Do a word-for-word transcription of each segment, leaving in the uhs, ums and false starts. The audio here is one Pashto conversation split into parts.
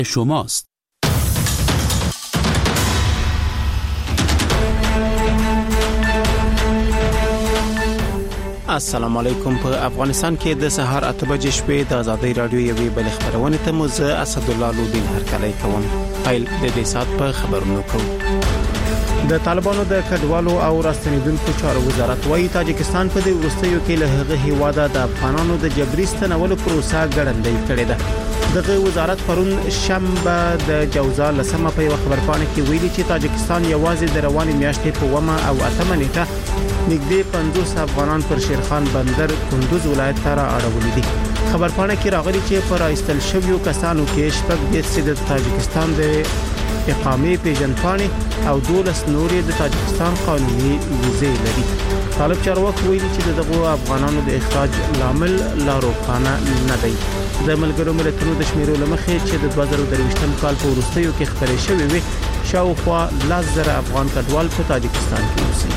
شماست. السلام علیکم. په افغانستان کې د سهار اته بجې شپې د ازادۍ رادیو یوې بل خبرونه ته مو زه اسد الله لودین هرکلی کوم. فایل د دې سات په خبرونو کوم. د طالبانو د کډوالو او راستنیدونکو چارو وزارت وايي تاجکستان په دې وروستیو کې له هغه هیواده د افغانانو د جبري ستنولو پروسه ګړندۍ کړې ده. دغه وزارت پرون شنبه د جوزا لسمه په یو خبرپاڼه کې ویلي چې تاجکستان یوازې د روانې میاشتې په ومه او اتمه نیټه نږدې پنځوس افغانان پر شیرخان بندر کندوز ولایت ته را اړولي دي. خبرپاڼه کې راغلي چې پر ایستل شویو کسانو کې شپږ دېرش د تاجکستان د اقامې پیژندپاڼې او دولس نورې د تاجکستان قانوني ویزې لري. طالب چارواکي ویلي چې دغه افغانانو د اخراج لامل لا روښانه نه دی. د ملګرو ملتونو د شمیرو لمخې چې د دوه زره درویشتم کال په وروستیو کې خبرې شوې وي شاوخوا لس زره افغان کډوال په تاجکستان کې اوسي.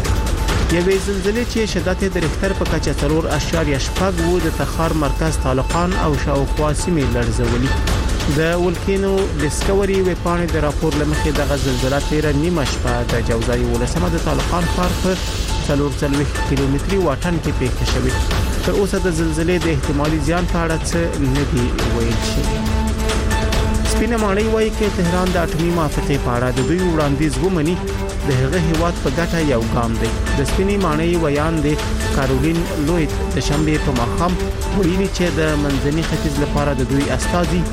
یوې زلزلې چې شدت د ریختر په کچه څلور اعشاریه شپږ وو د تخار مرکز طالقان او شاوخوا سیمې لړزولي. د ولکینو ډیسکوري ویبپاڼې د راپور لمخې دغه زلزلہ تیره نیمه شپه د جوزا ولسمه د طالقان ښار په څلور څلوېښت کیلومتري واټن کې پیښه شوې. تر اوسه د زلزلې د احتمالي زیان په اړه څه نه دی ویل شوی. سپینه ماڼۍ وايي چې تهران د اټومي موافقې په اړه د دوی وړاندیز ومني د هغه هیواد په ګټه یو ګام دی. د سپینې ماڼۍ ویان دی کارولین لویت د شنبه په ماښام ویلي چې د منځني ختیځ لپاره د دوی استازي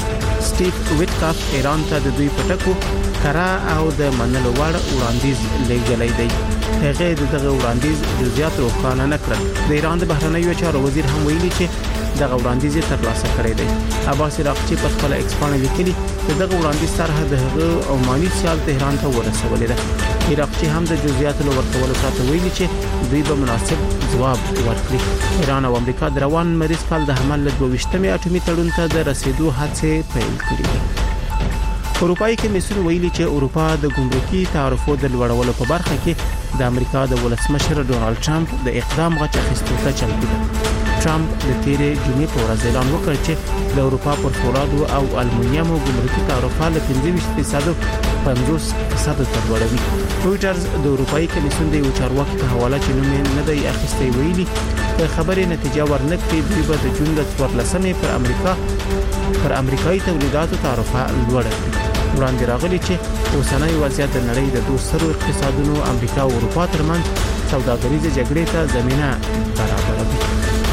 سټیف ویټکاف ایران ته د دوی پټکو کرا او د منلو وړ وړاندیز لګلې دی. هغه دغه وړاندیز جزئیات روښانه نه کړل. د ایران د بهرنیو چارو وزیر هم ویلي چې دغه وړاندیز ترلاسه کړی دی. عباس عراقچی په خپل ایکس باندې لیکلي چې دغه وړاندیز طرح د هغه عماني سیال تهران ته ورسولې ده. عراقچی هم د جزئیات لو ورکولو سره ویلي چې دوی به مناسب ځواب ورکړي. ایران او امریکا د روان مریض کال د حمل له دوه ویشتمې اټومي تړون ته د رسیدو هڅې پیل کړې دي. اروپאי کمیسیون ویلي چې اروپا د ګمرکي تعرفو د لوړولو په برخه کې د امریکا د ولسمشر ډونالد ټرمپ د اقدام غچ اخیستو ته چمتو ده. ټرمپ د تیرې جمعې په ورځ اعلان وکړ چې د اروپا پر فولادو او المونیمو ګمرکي تعرفه له پنځه ویشت فیصد پنځوس فیصد ته لوړوي. رويټرز د اروپאי کمیسیون د یو چارواکي په حواله چې نوم نه دی اخیستی ویلي چې خبرې نتیجه ورنکړي دوی به د جون د څوارلسمې پر امریکا پر امریکایي تولیداتو تعرفه لوړه کړي. وړاندې راغلي چې اوسنۍ وضعیت د نړۍ د دوه سترو اقتصادونو امریکا او اروپا ترمنځ سوداګریزه جګړې ته زمينه برابروي.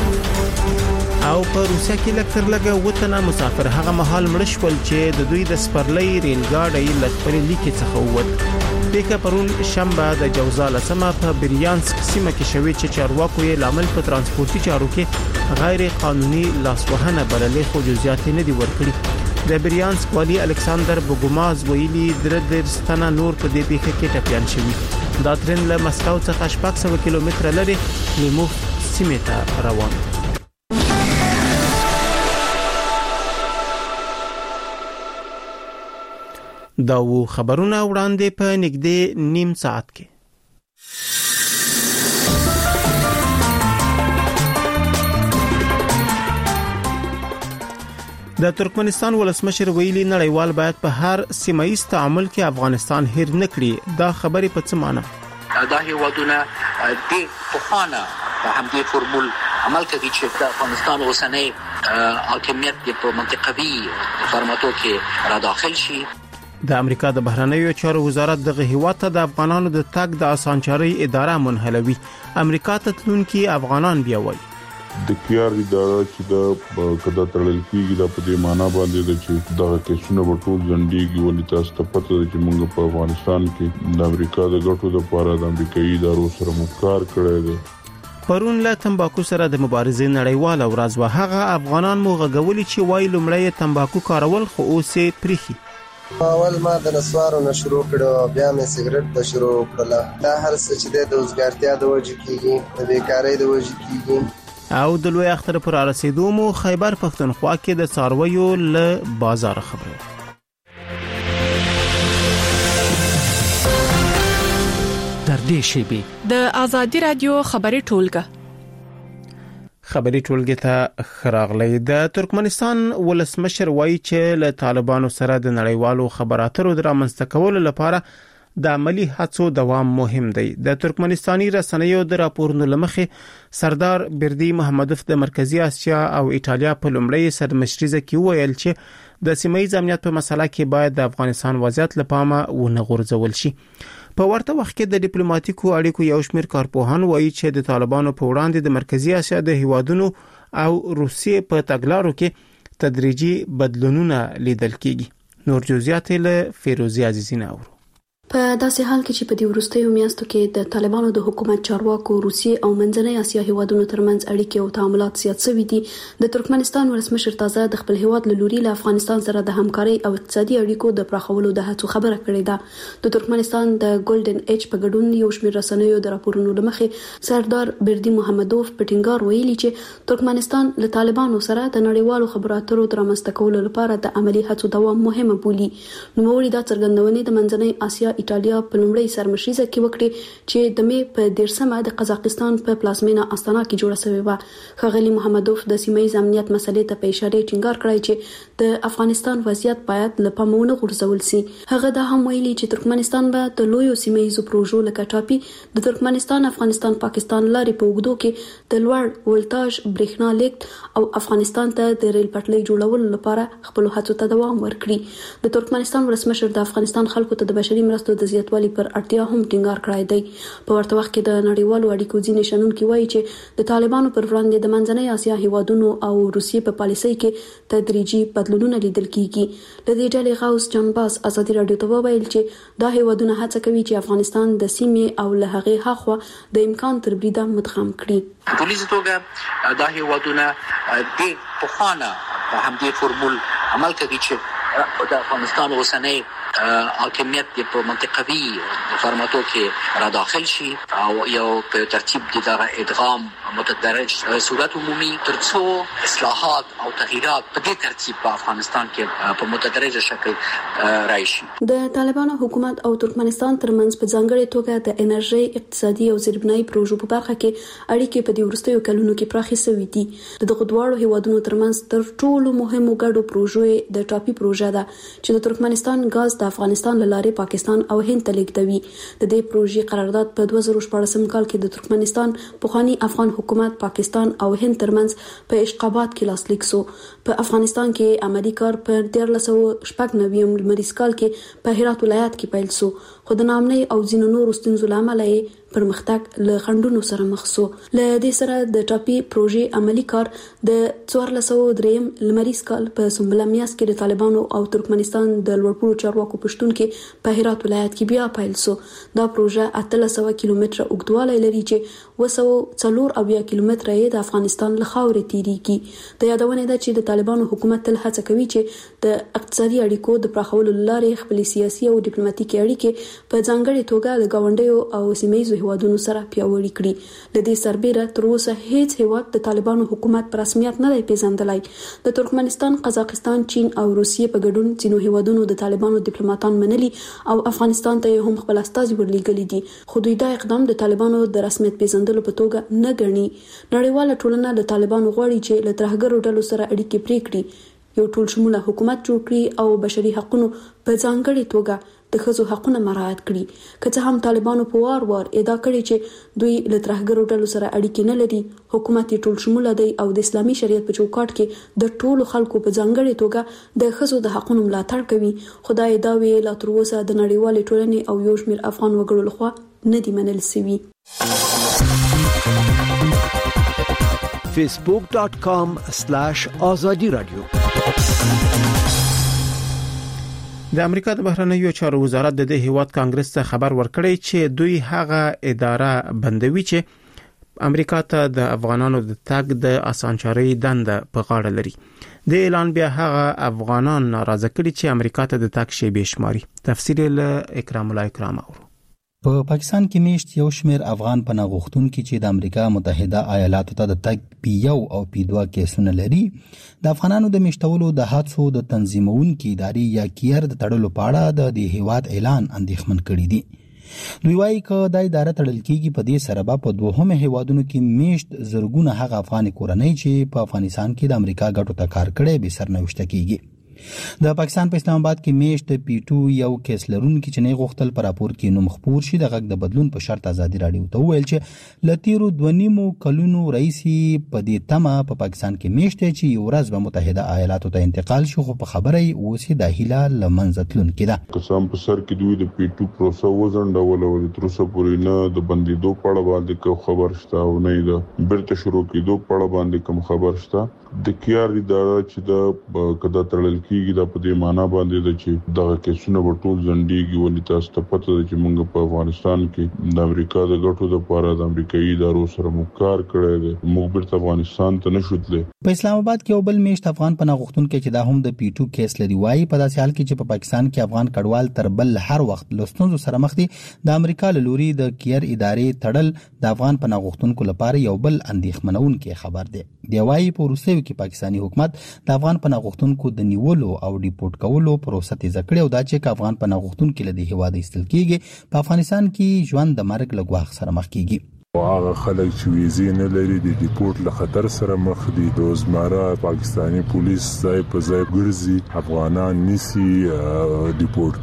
او په روسیا کې لکتر لګه وطن مسافر هغه مهال مړ شول چې د دوی د سپرلۍ ریل ګاډي لخپل لیکي څخه ووت. پیکه پرون شنبه د جوزا لسمه په بریانسک سیمه کې شوې چې چارواکو یې لامل په ترانسپورتي چارو کې غیر قانوني لاسوهنه بللې خو جزئیات نه دي ورکړي. د بریانسک والی الکساندر بوګوماز ویلي درې ستنه نور په دې پیښه کې ټپيان شوي. دا ترن له مسکو څخه شپږ سوه کیلومتره لري لیموف سیمه ته روان. دا و خبرونه وړاندې په نږدې نیم ساعت کې. د ترکمنستان ولسمشر ویلي نړیوال باید په هر سیمایي تعامل کې افغانستان هیر نکړي. دا خبرې په څه معنی؟ دا هیوادونه د پخوانه په همدې فرمول عمل کوي چې د افغانستان اوسنۍ حاکمیت په منطقوي فرماتو کې را داخل شي. د امریکا د بهرنیو چارو وزارت دغه هیواد ته د افغانانو د تګ د اسانچاري اداره منحلوي. امریکا ته تلونکي افغانان بیا وایي د کیار اداره چې د کدا تړل کیږي د په دې معنی باندې چې دغه کیسونه ورټول ځنډيږي ولې تاسو ته پته ده چې موږ په افغانستان کې د امریکا د ګټو لپاره د امریکایي ادارو سره مکار کړی دی. پرون له تمباکو سره د مبارزې نړیواله ورځ و. هغه افغانان مو غږولي چې وایي لومړی تمباکو کارول خو اوس یې پریخي. اول ما د نسوارو نه شروع کړو بیا مې سیګریټ ته شروع کړل. دا هر څه چې د وزګارتیا د وجې کیږي د بیکاری د وجې کیږي. او د لوی اختر پر رسیدو مو خیبر پښتونخوا کې د څارویو له بازار خبره. در دې شیبه د ازادي رادیو خبري ټولګه. خبري ټولګي ته خراغلي. د ترکمنستان ولسمشر وایي چې له طالبانو سره د نړیوالو خبراتو د رامنځته کولو لپاره د عملی هڅو دوام مهم دی. د ترکمنستاني رسنیو د راپورونو لمخې سردار بردی محمدوف د مرکزی اسیا او ایټالیا په لومړی سرمشريزه کې ویل چې د سیمه ییز امنیت په مسله کې باید د افغانستان وضعیت لپاره ونه غورځول شي. په ورته وخت کې د ډیپلوماټیکو اړیکو یو شمېر کارپوهان وایي چې د طالبانو په وړاندې د مرکزی اسیا د هیوادونو او روسیې په تګلارو کې تدریجي بدلونونه لیدل کیږي. نور جزئیات له فیروزی عزیزی نور. په داسې حال کې چې په دې وروستیو میاشتو کې د طالبانو د حکومت چارواکو روسیې او منځنۍ اسیا هیوادونو ترمنځ اړیکې او تعاملات زیات شوي دي، د ترکمنستان ولسمشر تازه د خپل هیواد له لوري له افغانستان سره د همکارۍ او اقتصادي اړیکو د پراخولو د هڅو خبره کړې ده. د ترکمنستان د ګولډن ایج په ګډون یو شمېر رسنیو د راپورونو لمخې سردار بردی محمدوف په ټینګار ویلي چې ترکمنستان له طالبانو سره د نړیوالو خبراتو د رامنځته کولو لپاره د عملی هڅو دوام مهمه بولي. نوموړي دا څرګندونې د منځنۍ اسیا ایټالیا په لومړی سرمشريزه کې وکړي چې د مې په دیرشمه د قزاقستان په پلازمینه استانا کې جوړه شوې و. ښاغلي محمدوف د سیمه ییز امنیت مسلې ته په اشاره ټینګار کړی چې د افغانستان وضعیت باید له پامه ونه غورځول شي. هغه دا هم ویلي چې ترکمنستان به د لویو سیمه ییزو پروژو لکه ټاپي د ترکمنستان افغانستان پاکستان لارې په اوږدو کې د لوړ ولټاژ برېښنا لیږد او افغانستان ته د ریل پټلۍ جوړولو لپاره خپل هڅو ته دوام ورکړي. د ترکمنستان ولسمشر د افغانستان خلکو ته د بشري مرستو د زیاتوالي پر اړتیا هم ټینګار کړی دی. په ورته وخت کې د نړیوالو اړیکو ځینې شنونکي وایي چې د طالبانو پر وړاندې د منځنۍ اسیا هیوادونو او روسیې په پالیسۍ کې تدریجي بدلونونه لیدل کیږي. د دې ډلې غوث جان باس ازادي رادیو ته وویل چې دا هیوادونه هڅه کوي چې افغانستان د سیمې او له هغې هاخوا د امکان تر بریده مدغم کړي. په پولیسو توګه دا هیوادونه د پخوانه په همدې فورمول عمل کوي چې د افغانستان اوسنۍ حاکمیت په منطقوي فارماتو کې را داخل شي او یو په ترتیب د ادغام متدرج صورت عمومي ترڅو اصلاحات او تغییرات په دې ترتیب په افغانستان کې په متدرج شکل راشي. د طالبانو حکومت او ترکمنستان ترمنځ په ځانګړي توګه د انرژي اقتصادي او زیربنایي پروژو په برخه کې اړیکې په دې وروستیو کلونو کې پراخې شوې دي. دغه دواړو هیوادونو ترمنځ تر ټولو مهمو ګډو پروژو د ټاپي پروژه ده چې د ترکمنستان غاز د افغانستان لارې پاکستان او هند ته لیږدوي. د دې پروژې قرارداد په دوه زره شپږم کال کې د ترکمنستان پخوانی افغان حکومت پاکستان او هند ترمنځ په اشقابات کې لاسلیک شو. په افغانستان کې عملی کار په دیارلس سوه شپږ نوي لمریز کال کې په هرات ولایت کې پیل شو، خو د نامنۍ او ځینو نورو ستونزو له امله یې پرمختګ له خنډونو سره مخ شو. له دې سره د ټاپي پروژې عملی کار د څوارلس سوه دریم لمریز کال په سنبله میاشت کې د طالبانو او ترکمنستان د لوړپوړو چارواکو پښتون کې په هرات ولایت کې بیا پیل شو. دا پروژه اتلس سوه کیلومتره اوږدوالی لري چې اوه سوه څلور اویا کیلومتره یې د افغانستان له خاورې تیریږي. د یادونې ده چې د طالبانو حکومت تل هڅه کوي چې د اقتصادي اړیکو د پراخولو لارې خپل سیاسي او ډیپلوماټیکي اړیکې په ځانګړي توګه د ګاونډیو او سیمه ییزو هیوادونو سره پیاوړي کړي. د دې سربېره تر اوسه هیڅ هیواد د طالبانو حکومت په رسمیت نه دی پیژندلی. د ترکمنستان، قزاقستان، چین او روسیې په ګډون ځینو هیوادونو د طالبانو ډیپلوماټان منلي او افغانستان ته هم خپل استازي ورلېږلي دي، خو دوی دا اقدام د طالبانو د رسمیت پیژندلو په توګه نه ګڼي. نړیواله ټولنه د طالبانو غواړي چې له ترهګرو ډلو سره اړیکې پرې کړي، یو ټول شموله حکومت جوړ کړي او بشري حقوقو په ځانګړي توګه د ښځو حقونه مراعات کړي. که څه هم طالبانو په وار وار ادعا کړې چې دوی له ترهګرو ډلو سره اړیکې نه لري، حکومت یې ټول شموله دی او د اسلامي شریعت په چوکاټ کې د ټولو خلکو په ځانګړي توګه د ښځو د حقونو ملاتړ کوي. خو دا ادعاوې لا تر اوسه د نړیوالې ټولنې او یو شمېر افغان وګړو لخوا نه دي منل شوي. facebook dot com slash azadi radio. د امریکا د بهرنیو چارو وزارت د دې هیواد کانګرس ته خبر ورکړی چې دوی هغه اداره بندوي چې امریکا ته د افغانانو د تګ د اسانچاري دنده په غاړه لري. د اعلان بیا هغه افغانان ناراضه کړي چې امریکا ته د تګ شی بشماري. تفسیر له اکرام الله اکرام اورو. په پاکستان کې میشت یو شمیر افغان پناه غوښتونکي چې د امریکا متحده ایالاتو ته د تګ پی یو او پی دوه کیسونه لري، د افغانانو د میشتولو د حادثو د تنظیمونکو ادارې یا کیر د تړلو په اړه د دې هیواد اعلان اندېښمن کړی دی. دوی وايي چې د اداره تړل کیږي په دې سره به په دوهم هیوادونو کې میشت زرګونه هغه افغان کورنۍ چې په افغانستان کې د امریکا ګټو ته کار کړي به سرنوشت کیږي. د پاکستان په اسلام آباد کې میشت پی ټو یو کیس لرونکي چې نه غوښتل پر راپور کې نوم خپور شي د غږ د بدلون په شرط ازادي راډیو ته ویل چې لتیرو دونیمو کلونو رئیسي په دې تمه په پاکستان کې میشت چې یو ورځ به متحده ایالاتو ته انتقال شي خو په خبره یې اوسې د هیله لمنځه تلونکې ده. قسم په سر کې دوی د پی ټو پروسه وزنډول او تر اوسه پورې نه د بندیدو په اړه باندې کوم خبر شته او نه د بیرته شروع کېدو په اړه باندې کوم خبر شته. د کیار اداره چې د کدا تړل کیږي د په دې معنا باندې د چې دغه کیسونه په ټول ځنډيږي ولې تاسو ته پته ده چې موږ په افغانستان کې د امریکا د ګټو لپاره د امریکایي ادارو سره مکار کړی دی. موږ بیرته افغانستان ته نشو تللی. په اسلام آباد کې یو بل میشت افغان پناه غوښتونکي چې دا هم د پی ټو کیس لري وايي په داسې حال کې چې په پاکستان کې افغان کډوال تر بل هر وخت لستونزو سره مخ دي د امریکا له لوري د کیر ادارې تړل د افغان پناه غوښتونکو لپاره یو بل اندېښمنونکي خبر دی. دی وايي په روسیه کې پاکستاني حکومت د افغان پناه غوښتونکو د نیولو او ډیپورټ کولو پروسه تیز کړې او دا چې افغان پناه غوښتونکو له دې هیواد ایستل کیږي په افغانستان کې ژوند د مرګ له ګواښ سره مخ کیږي. هغه خلک چې ویزې نه لري د ډیپورټ له خطر سره مخ دي. روزمره پاکستاني پولیس ځای په ځای ګرځي افغانان نسی ډیپورټ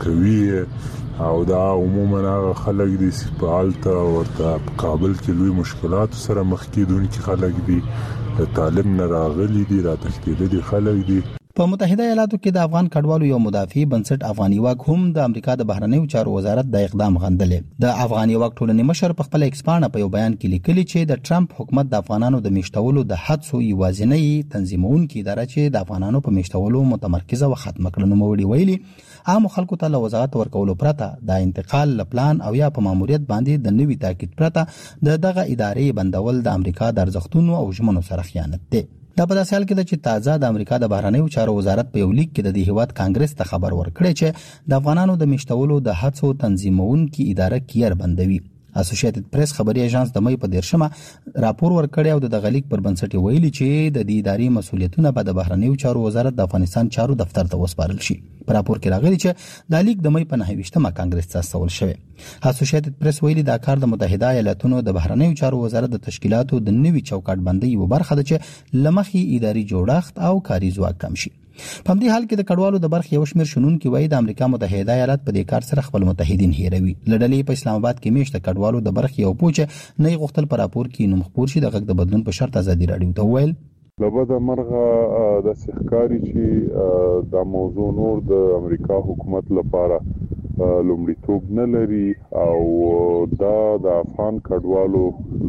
کوي او دا عموما هغه خلک دي چې په الته ورته په کابل کې لوی مشکلات سره مخ کیدونکي خلک دي. د طالب نه راغلي دي را تښتېدلي خلک دي. په متحده ایالاتو کې د افغان کډوالو یو مدافع بنسټ افغاني واک هم د امریکا د بهرنیو چارو وزارت د اقدام غندلې. د افغاني واک ټولنې مشر په خپل ایکسپانه په یو بیان کې لیکلي چې د ټرمپ حکومت د افغانانو د میشتولو د حدسو یوازینۍ تنظیمونکي اداره چې د افغانانو په میشتولو متمرکزه و ختم کړل نو وړي ویلي عام خلکو ته له وزارت ورکولو پرته د انتقال پلان او یا په ماموریت باندې د نوي تاکید پرته د دغه ادارې بندول د امریکا د ارزښتونو او ژمنو سره خیانت دی. دا په داسې حال کې چې تازه د امریکا د بهرنیو چارو وزارت په یو لیک کې د دې هیواد کانګرس ته خبر ورکړی چې د افغانانو د میشتولو د هڅو تنظیمونکي اداره کیر بندوي. اسوسییټډ پریس خبري اژانس د مې په دیرشمه راپور ورکړی او د غلیک پر بنسټ ویلي چې د دې ادارې مسولیتونه به د بهرنیو چارو وزارت د افغانستان چارو دفتر ته وسپارل شي. په راپور کې راغلي چې د لیک د مې په نهه ویشتمه کانګرس ته استول شوی. اسوسییټډ پریس ویلي دا کار د متحده ایالاتونو د بهرنیو چارو وزارت د تشکیلاتو د نوي چوکاټ بندي یو برخه ده چې لمخي اداري جوړښت او کاري ځواک کم شي. په دې حال کې د کډوالو د برخې یو شمېر شنونکي وایي د امریکا متحده ایالات په دې کار سره خپل متحدین هیروي. لړلې په اسلام آباد کې میشته کډوالو د برخې یو پوهه نه غوښتل پر راپور کې نوم خپور شي د غږ د بدلون په شرط ازادي راډیو ته ویل لبدا مرغه د سحکاری چې د موضوع نور د امریکا حکومت لپاره لومړیتوب نه لري او دا د افغان کډوالو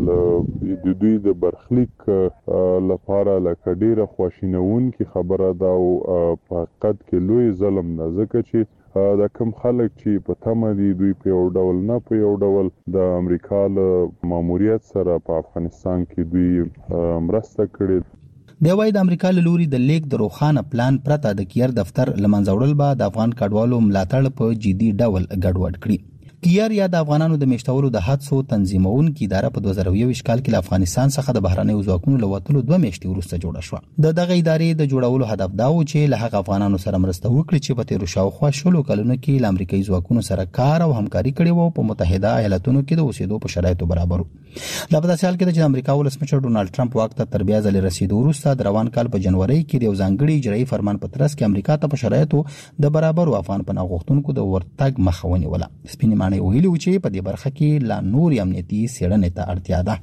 د دوی د برخلیک لپاره لکه ډیره خواشینونکې خبره ده او په حقیقت کې لوی ظلم نه ځکه چې دا کوم خلک چې په تمه دي دوی په یو ډول نه په یو ډول د امریکا له ماموریت سره په افغانستان کې دوی مرسته کړې. دی وايي د امریکا له لوري د لیک د روخانه پلان پرته د کیر دفتر لمنځه وړل به د افغان کډوالو ملاتړ په جدي ډول ګډوډ کړي. کیر یا د افغانانو د میشتولو د حدسو تنظیمونکي اداره په دوه زره یو کال کې له افغانستان څخه د بهرنیو ځواکونو له وتلو دوه میاشتې وروسته جوړه شوه. د دغه ادارې د جوړولو هدف دا و چې له هغه افغانانو سره مرسته وکړي چې په تیرو شاوخوا شلو کلونو کې له امریکایي ځواکونو سره کار او همکاري کړې وو په متحده ایالاتونو کې د اوسېدو په شرایطو برابر. دا په داسې حال کې چې امریکا ولسمشر ډونالد ټرمپ واک ته تر بیا ځلې رسیدو وروسته د روان کال په جنوري کې د یو ځانګړي اجرایي فرمان په ترڅ کې امریکا ته په شرایطو د برابر افغان پناه غوښتونکو د ورتګ مخه ونیوله. سپینې معنی ویلي و چې په دې برخه کې لا نور امنیتي څېړنې ته اړتیا ده.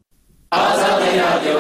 آزادي رادیو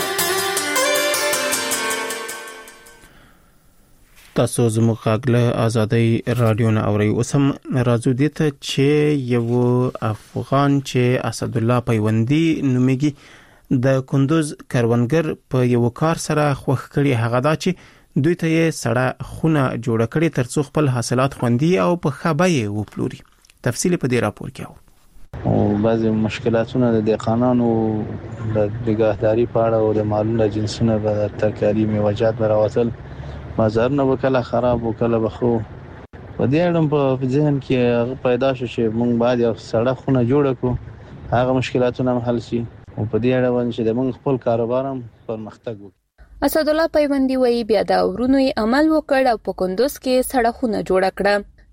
تاسو زموږ غږ له آزادي رادیو نه اورئ. اوس هم راځو دې ته چې یو افغان چې اسد الله پیوندي نومېږي د کندوز کروندګر په یو کار سره خوښ کړي هغه دا چې دوی ته یې سړه خونه جوړه کړي ترڅو خپل حاصلات خوندي او په ښه بیه وپلوري. تفصیل په دې راپور کې او بعضی مشکلاتونه د دهقانانو د نگهداري په اړه او د مالونو جنسونه د ترکاري میوجات راوتل بازارونه وکړه خراب وکړه بخو په دې اړه په ذهن کې پیدا شو چې موږ باید یو سړه خونه جوړ کړو هغه مشکلاتونه حل شي او په دې اړه باندې د موږ خپل کاروبار هم پرمختګ وکړي. اسد الله پیوندي وایي بیا دا ورونو عمل وکړ او په کندوز کې سړه خونه جوړ کړه.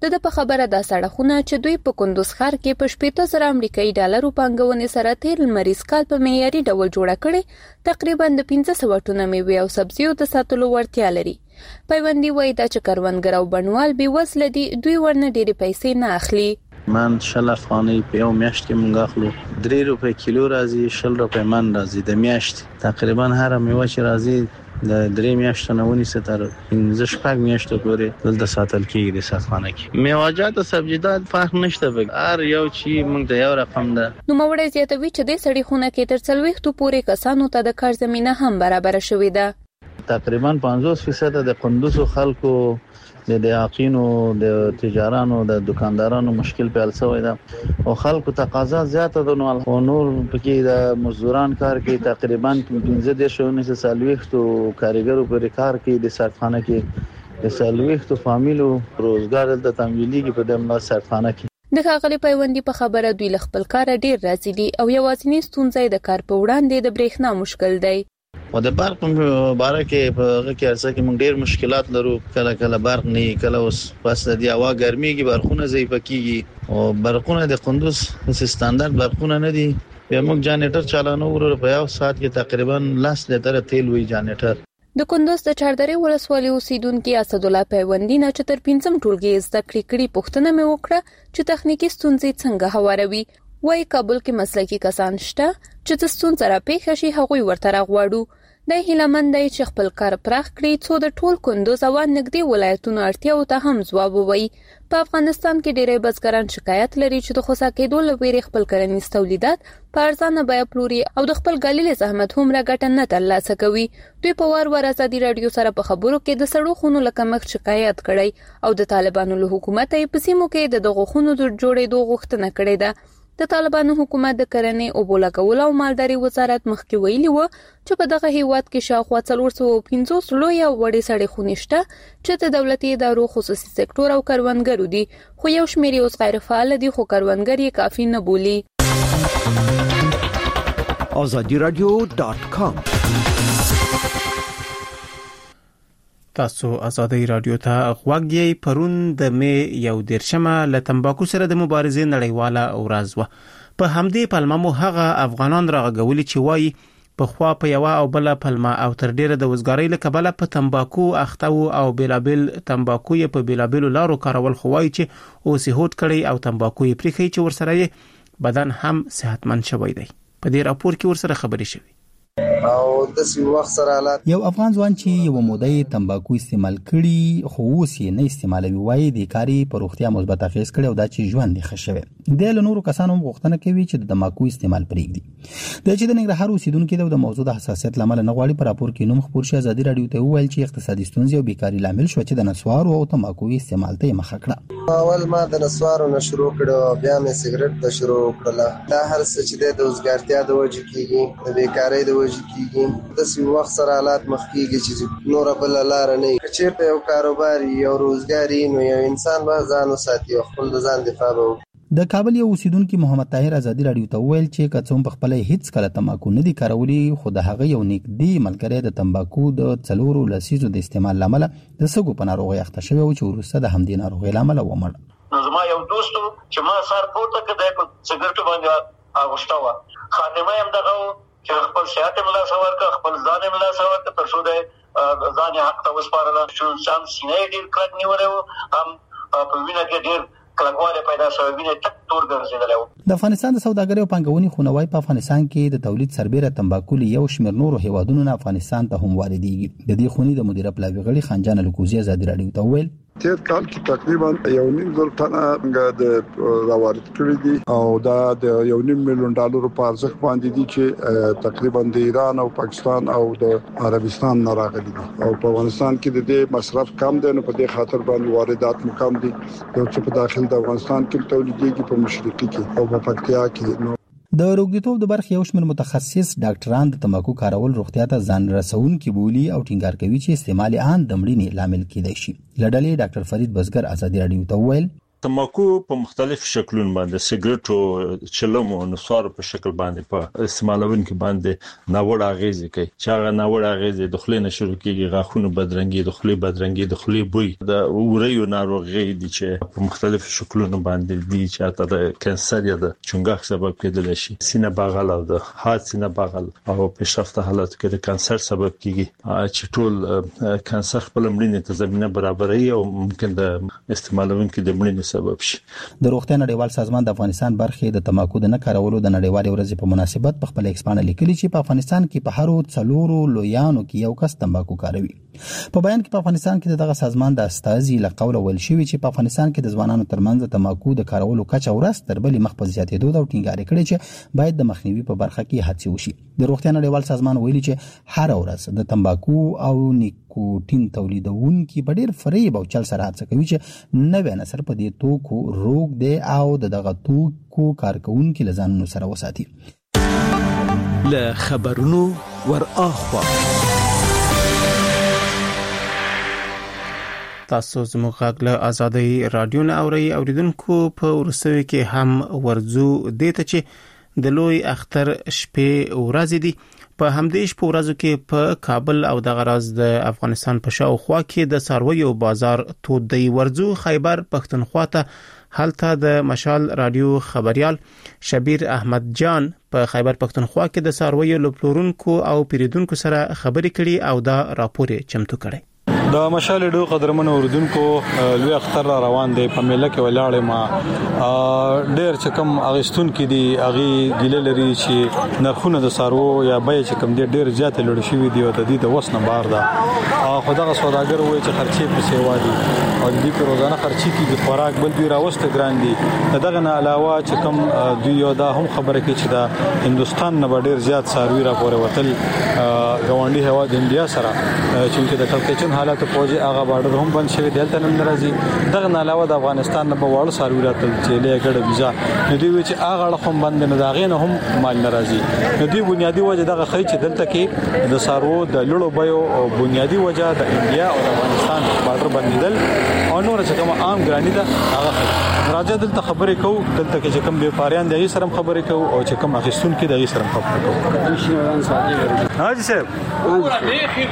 د په خبره د سړکونه چې دوی په کندوز ښار کې په شپږ سوه امریکایي ډالرو پانګونې سره تیر لمریز کال په معیاري ډول جوړه کړي تقریبا د پنځه سوه ټنه میوې او سبزیو د ساتلو وړتیا لري. پیوندي وایي دا چې کروندګر او بڼوال بې وسله دي دوی ورنه ډېرې پیسې نه اخلي. من شل افغانۍ په یو میاشت کې مونږ اخلو، درې روپۍ کیلو راځي، شل روپۍ من راځي د میاشت. تقریبا هر میوه چې راځي د درې میاشتو نه ونیسه تر پنځه شپږ میاشتو پورې دلته ساتل کېږي د ساتخانه کې. میوه‌جات او سبزیجات فرق نشته، هر یو چې موږ ته یو رقم ده. نوموړی زیاتوي چې د سړي خونه کې تر څلوېښتو پورې کسانو ته د کار زمینه هم برابره شوې ده. تقریبا پنځوس فیصد د قندوز خلکو د دهاقینو د تجارانو د دکاندارانو مشکل پیل شوی ده او خلکو تقاضا زیاته ده، نو نور پکې د مزدوران کار کوي تقریبا پنځه دېرش نه سالويختو کارګرو پر کار کوي د ساتخانه کې د سالويختو فامیلو روزګار د تمویلي په دمه ساتخانه کې. د ښاغلي پیوندي په خبره دوی له خپل کار ډیر راضي دي او یوازینی ستونزه د کار په وړاندې د برېښنا مشکل دی. او د برق په باره کې په هغه کې ارڅه کې موږ ډېر مشکلات لرو، کله کله برق نه کله اوس پس د هوا ګرميږي برقونه ضعیف کیږي او برقونه د قندوز ستاندرد برقونه نه دي. بیا موږ جنریټر چالانو ورو په یو ساعت کې تقریبا لاس لیټر تیل وی جنریټر. د کندوز د چاردرې ولسوالۍ اوسیدونکو اسد الله پیوندي نه چې تر پنځم ټولګي زده کړې کړي پوښتنه مې وکړه چې تخنیکی ستونزې څنګه هواروي. وای کابل کې مسلکي کسان شته چې د ستونزې را پیښ شي هغوی ورته راغواړو. د هیلمند دی چې خپل کار پراخ کړي څو د ټول کندوز او نږدې ولایتونو اړتیاو ته هم ځواب ووایي. په افغانستان کې ډېری بزګران شکایت لري چې د خوسا کېدو لپاره خپل کرنیز تولیدات په ارزانه بیه پلوري او د خپل ګالیل زحمت هم راګټه نه ترلاسه کوي. دوی په وار وار ازادي رادیو سره په خبرو کې د سړو خونو له کمښت شکایت کړي او د طالبانو له حکومت په سیمو کې د دغو خونو د جوړېدو غوښتنه کړې ده. د طالبانو حکومت د کرنې او بولاکول او مالداري وزارت مخکې ویلي و چې په دغه هیواد کې شاوخوا څلور سوه پنځوس لوی او وړې سړې خونې شته چې د دولتي ادارو خصوصي سکتور او کروندګرو دي، خو یو شمېر یې اوس غیر فعال دي خو کروندګر یې کافي نه بولي. آزادی رادیو ډاټ کام تاسو آزادی رادیو ته غوږ یې. پرون د می یو دیرشمه له تمباکو سره د مبارزې نړیواله ورځ وه. په همدې پلمه مو هغه افغانان راغولي چې وایي په خوا په یو او بل پلمه او تر ډیره د وزګارۍ له کبله په تمباکو اخته او بیلابل تمباکو یې په بیلابل لارو کارول، خو وایي چې اوس یې هوت کړی او تمباکو یې پرېښی چې ورسره یې بدن هم صحتمند شوی دی. په دې راپور کې ورسره خبرې شوي. او د سی وخت سره حالات یو افغان ځوان چې یو موده تمباکو استعمال کړي خو اوس یې نه استعمالوي، وایي د کاری په روغتیا مثبت اغېز کړي او دا چې ژوند یې ښه شوی. د له نورو کسانو غوښتنه کوي چې د تمباکو استعمال پرېږدي. د چې د ننګرهار اوسیدونکو د موضوع د حساسیت لامل نه غواړي په راپور کې نوم خبر شي. آزادي رادیو ته وویل چې اقتصادي ستونزې او بیکاری لامل شو چې د نسوارو او تمباکو استعمال ته مخه کړه. اول ما د نسوارو نه شروع کړو، بیا مې سیګریټ ته شروع کړل. دا هر څه چې د وزګارتیا د وجې کېږي، د بیکاری د وجې کېږي. د سی وخت سره حالات مخکېږي چې نور بل لار نه وي. چې په یو کاروبار یو روزګاری نو یو انسان به ځان وساتي او خپل د ځان دفاع وکړي. د کابل یو اوسیدونکو محمد طاهر آزادي رادیو ته ویل چې کڅوم په خپل هیڅ کله تمباکو نه دي کارولي، خو د هغه یو نږدې ملګری د تمباکو د څلورو لسیزو د استعمال لامل د سګو په ناروغي اخته شوی او چې وروسته د همدې ناروغي لامل ومړ. نو زما یو دوست چې ما سار پورته کړی په سګریټو باندې اغوستا و، خاتمه هم دغه چې خپل صحت ملا سوار کا خپل ځان ملا سوار کا تر څو د ځان حق ته وسپارل شو. ځان سینې ډیر کلک نیولې هم په وینه کې ډیر کلکواله پیدا شوې، وینه تک تور ګرځېدله. د افغانستان د سوداګرۍ او پانګونې خونوای په افغانستان کې د تولید سربېره تمباکو له یو شمېر نورو هیوادونو نه افغانستان ته هم واردېږي. د دې خونې د مدیر پلاوي غړي خانجان الکوزي آزادي رادیو ته ویل تیر کال کې تقریبا یو نیم زر ټنه د راوارد کړی دي او دا د یو نیم میلیون ډالر په ارزښت باندې دي چې تقریبا د ایران او پاکستان او د عربستان نه راغلي دي. او په افغانستان کې د دې مصرف کم دی، نو په دې خاطر باندې واردات مو کم دي. یو څه په داخل د افغانستان کې تولیدېږي په مشرقي کې او په پکتیا کې. نو د روغتیاوب د برخې یو شمېر متخصص ډاکټران د تمباکو کارول روغتیا ته ځان رسونکي بولي او ټینګار کوي چې استعمال ان د مړینې لامل کېدای شي. لړلې ډاکټر فرید بزګر آزادي رادیو ته ویل تماکو په مختلف شکلونو باندې سیګریټ او چلم او نصوار په شکل باندې په استعمالون کې باندې ناوړه اغیز کوي چې هغه ناوړه اغیز د خلې نشو کېږي غاښونه بدرنګي د خلې بدرنګي د خلې بوی د وریو ناروغي دي چې په مختلف شکلونو باندې دي چې حتی د کانسر یا د چونګښ سبب کېدل شي سینه بغل او د هارت سینه بغل او پیشرفته حالت کې د کانسر سبب کېږي چې ټول کانسر خپل مړینې ته زمينه برابري او ممکن د استعمالونکو د مړینې سبب شي. د روغتیا نړیوال سازمان د افغانستان برخې د تماکو د نه کارولو د نړیوال ورځې په مناسبت په خپل ایکسپانه لیکلي چې په افغانستان کې په هرو څلورو لویانو کې یو کس تماکو کاروي. په بیان کې په افغانستان کې دغه سازمان د استازي لقول ویل شوی چې په افغانستان کې د ځوانانو ترمنځ د تماکو د کارولو کچه ورځ تر بلې مخ په زیاتېدو او ټینګار کړي چې باید د مخنیوي په برخه کې هڅې وشي. د روغتیا نړیوال سازمان ویلي چې هر ورځ د تماکو او نیکوټین تولیدونکو په ډیر فریب او چل سره هڅه کوي چې نوې نسل په دې توکو روغ دی او دغه توکو کارکونکو لزانونو سره وساتي. له خبرونو ور اخوا تاسو زموږ غږ له آزادۍ رادیو نه اوري اوریدونکو په ورسوي کې هم ورزو دته چې د لوی اختر شپې ورځې دي په همدې شپه ورځو کې په کابل او د غراز د افغانستان په شاوخوا کې د سارویو بازار تود دی. ورزو خیبر پښتونخوا ته هلته د مشال رادیو خبريال شبیر احمد جان په خیبر پښتونخوا کې د سارویو لپلورونکو او پیریدونکو سره خبرې کړي او دا راپور چمتو کړي. د مشال ډو قدرمنو اوردونکو لوی اختر را روان دی په میله کې ولاړې ما ډېر چې کم اغستون کې دی اغي ګیله لري چې نرخونه د سارو یا بای چې کم دی ډېر زیات لړ شوی دی او د دې د وسنه بار ده خدغه سوداګر وای چې خرچې په سیوا دي او دې په روزانه خرچې کې د خوراک بل دی راوسته ګران دي. دغه نه علاوه چې کم دوی یو دا هم خبره کوي چې د هندستان نه ډېر زیات ساروی را پورې وتل غونډي هوا د انډیا سره چې د کلکچن حالت فوجي هغه بارډر هم بند شوی دلته نن راځي. دغه نه علاوه د افغانستان نه په وړ ساروی راتل چې له ګډه ویزا ندی وی چې هغه هم بند نه داغې نه هم مال ناراضي. ندی بنیادی وجه دغه خی چې دلته کې د سارو د لړو بيو او بنیادی وجه د انډیا او افغانستان بارډر بندیدل او نور چې کوم عام ګرانی ده هغه راځي دلته خبرې کوو دلته کې چې کوم بیپاریان دغه سره خبرې کوو او چې کوم اخیستون کې دغه سره خبرې کوو. حاجی صاحب پورا دیخي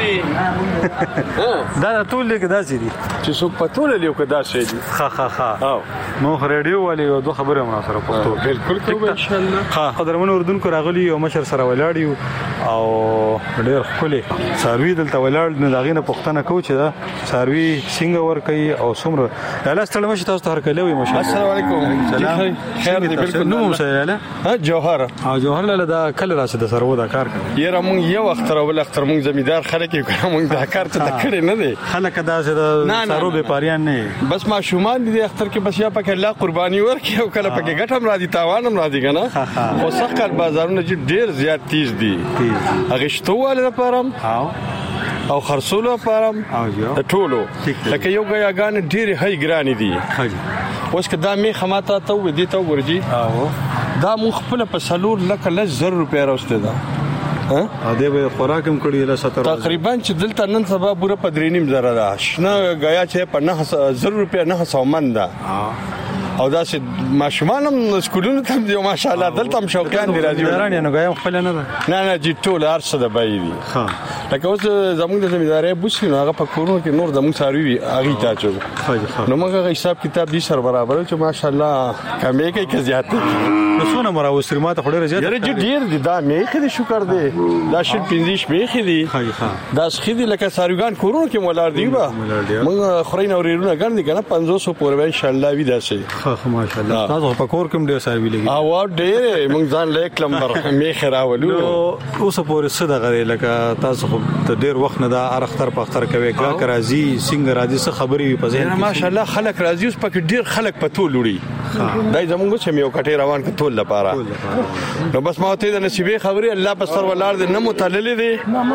دي دا ټول لیک داسې دي چې څوک پټول لیو کې داسې دي. ها ها ها او مو رادیو والی او دوه خبره مو سره پښتو بالکل کوو ان شاء الله. ها قدرمن اردوونکو راغلی او مشر سره ولاړیو او ډېر خولي ساروی دلته ولاړ نه داغینه پښتنه کو چې دا ساروی څنګه ور کوي او څومره الله ستړي مشه تاسو ته هر کله وي مشه. السلام علیکم. سلام خیر دی بالکل نو مسایله ها جوهر ها جوهر لاله دا کله راشه د سرو دا کار کوي یره مونږ یو اختر ول اختر مونږ زمیدار خلک یو مونږ دا کار ته تکړه نه دي خلک دا چې د سرو بیپاریان نه بس ما شومان دي اختر کې بس یا پکې الله قرباني ورکي او کله پکې ګټم راځي تاوانم راځي کنه او سخت بازارونه چې ډیر زیات تیز دي هغه شتواله لپاره او خرصولو لپاره او ټولو لکه یو غیاګان ډیر هي ګرانی دي اوس کدا می خماته ته و دي ته ورجی دا مخفله په سلور لکه لزر روپیا راوسته ده ها ا دې به خوراکم کړی له ستر تقریبا چې دلته نن سبا پوره پدرینیم زره ده شنه غیا چې په نه زر روپیا نه سومن ده او دا چې ماشومان سکولونو ته دی ماشاءالله دلته هم شوقیان دي راځي ورانه نه غوایم خپل نه ده نه نه جی ټول ارڅ د بای دي ها لکه اوس زموږ د زمینداري بوسي نو هغه په کورونو کې نور زموږ ساروي اغي تا چو نو موږ حساب کتاب دي سر برابر چې ماشاءالله کمې کوي که زیات نو څونه مراو سرماته خوري زیات یره جی ډیر دي دا مې خدي شکر دی دا شل پنځه مې خدي دا خدي لکه ساروګان کورونو کې مولار دی با موږ خورین اورېرونه ګرځي کنه پنځوس پورې ان شاء الله وی داسي خو ماشاءالله تاسو په کور کوم ډیر ساروي لګي او ډیر موږ ځان لیک لمبر مې خراولو اوس پورې صدا غري لکه تاسو ته ډیر وخت نه دا ارختر پختر کوي کا راځي څنګه راځي څه خبري په ځین ماشاءالله خلک راځي اوس پکې ډیر خلک په ټول وړي دای زمونږ چې میو کټي روان ک ټول لپاره نو بس ما ته د نصیبې خبري الله په سر ولار دې نه متعلل دي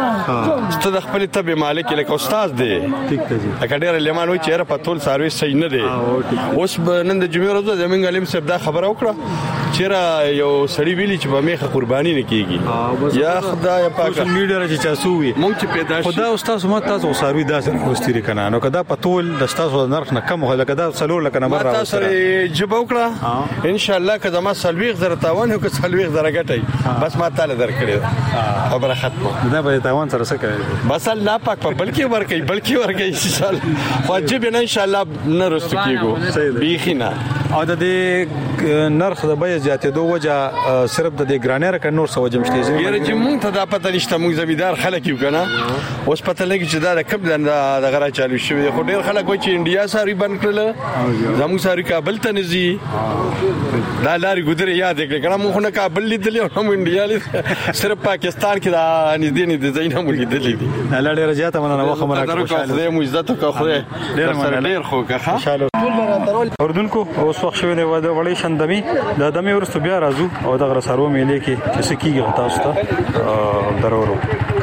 ست د خپل تبع مالک لکه استاد دی ټیک دی اګه ډیر لمن وي چې په ټول سرویس صحیح نه دی اوس نن د جمعې ورځ زمونږ علم صاحب دا خبره وکړه چیرې یو سړی ویلی چې په میخه قرباني نه کیږي یا خدای پاک سوشل میډیا راځي چاسوي مونږ چې پیدا شي خدا استاد مو تاسو ساروي داسې خوستيري کنه نو کدا په ټول د تاسو نرخ نه کم هله کدا څلور لکه نمبر راوځي تاسو جواب وکړه ان شاء الله کدا ما سلويغ زره تاوان او که سلويغ زره ګټي بس ما تعالی درکړي خبره ختمه دا به تاوان سره څه کوي بس الله پاک په بلکې ورکي بلکې ورکي ان شاء الله واجب نه ان شاء الله نه رست کیګو بیخینا او د دې نرخ د بیه زیاتېدو وجه صرف د دې ګرانر ک نور سوجه مشته یره چې مونږ ته دا پته نشته مونږ زمیدار خلک یو کنه اوس پته لګی چې دا کب د غره چالو شوی خو ډیر خلک وایي چې انډیا ساری بند کړل زموږ ساری کابل ته نزي دا لاري ګذر یاد کړل کنه مونږ نه کابل لیدل او هم انډیا لیدل صرف پاکستان کې دا نږدې نه دي زینه مونږ لیدل دي الله ډیر زیاته مننه واخه مرکه خوشاله دې مو عزت او خو ډیر ډیر خو که ښه اردوونکو اوس وخت شوی دی د وړي شندمي د دمه ورستو بیا راځو او د غره سارو میلې کې چې سکیږي تاسو ته ضرورو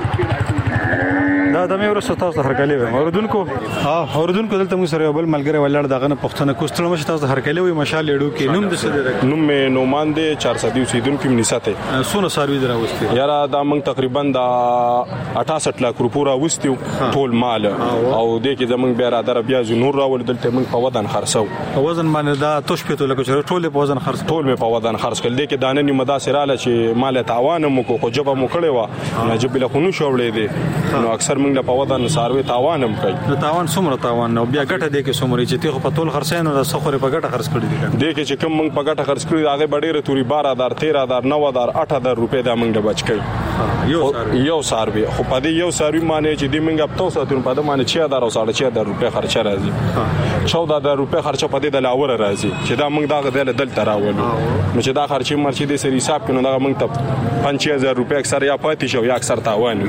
دا دمه ورستو تاسو هرکلی وي اردوونکو ها اردوونکو دلته مو سره بل ملګری ولړ دغه نه پښتنه کوستل مشه تاسو هرکلی وي مشال لیډو کې نوم د څه نوم مې نومان دی چار سو اوسیدونکو منیساته سونه ساروي دراوستي یاره دا موږ تقریبا د اٹھاسٹھ لک روپو راوستیو ټول مال او د کې زمونږ بیا را در بیا نور راول دلته موږ په ودان خرڅو په وزن باندې دا توش پېته لکه چې ټول په وزن خرڅ ټول مې په وزن خرڅ کړل د کې دانه نیمه دا سراله چې مال تاوان مو کو خو جبه مو کړي وا نه جبه له خونو شوړې دي نو اکثر موږ په وزن ساروي تاوان هم کوي نو تاوان څومره تاوان نو بیا ګټه دی کې څومره چې ته په ټول خرڅینو د سخره په ګټه خرڅ کړی دي د کې چې کوم موږ په ګټه خرڅ کړی هغه ډېره توري بارہ ہزار تیرہ ہزار نو ہزار آٹھ ہزار روپے دا موږ بچ کړی یو ساروي یو ساروي خو په دې یو ساروي معنی چې د موږ په تاسو ته په دې معنی چې دا ساڑھے چھ ہزار روپے خرچه راځي چودہ ہزار روپے خرچه په دې د لاور راځي چې دا موږ دا غدل دل تراولو نو چې دا خرچه مرچې د سری حساب کړو دا موږ ته پنځه ہزار روپے اکثر یا پاتې شو یا اکثر تاوان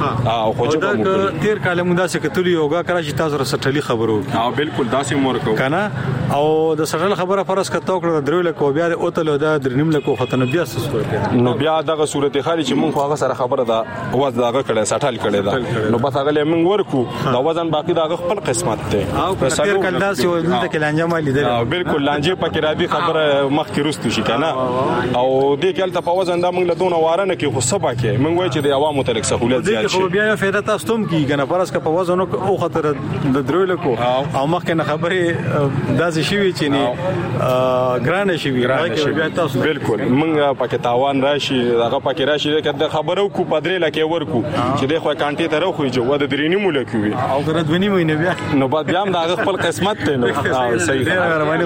او خو چې موږ تیر کال موږ داسې کتلی یوګه کرا چې تاسو رسټلی خبرو او بالکل داسې مور کو کنه او د سټل خبره فرض کته کړو درو له کو بیا د اوتلو دا درنیم له کو ختنه بیا څه نو بیا دغه صورت خالي چې موږ هغه سره خبره ده واز داغه کړه سټل کړه دا نو بس هغه موږ ورکو دا وزن باقی داغه خپل قسمت ته او تیر کال داسې و دلته کې لانجه مالي دی او بالکل لانجه پکې را دي خبره مخ کې رستو شي کنه او دې کال ته په وزن دا موږ له دونه واره نه کې خو سبا کې موږ وای چې د عوامو تلک سہولت زیات شي خو بیا فائدہ تاسو تم کی کنه فرض ک په وزن او خطر د درو له کو او مخ نه خبره داسې شي چې نه ګران شي بیا تاسو بالکل موږ پکې تاوان راشي هغه پکې راشي کله خبرو کو پدرې لکه ورکو چې د خو کانټي ته راخوي جو د درینی مولکوي او ګره دونی مینه بیا نو بعد بیا هم د خپل قسمت ته نو صحیح ډیر باندې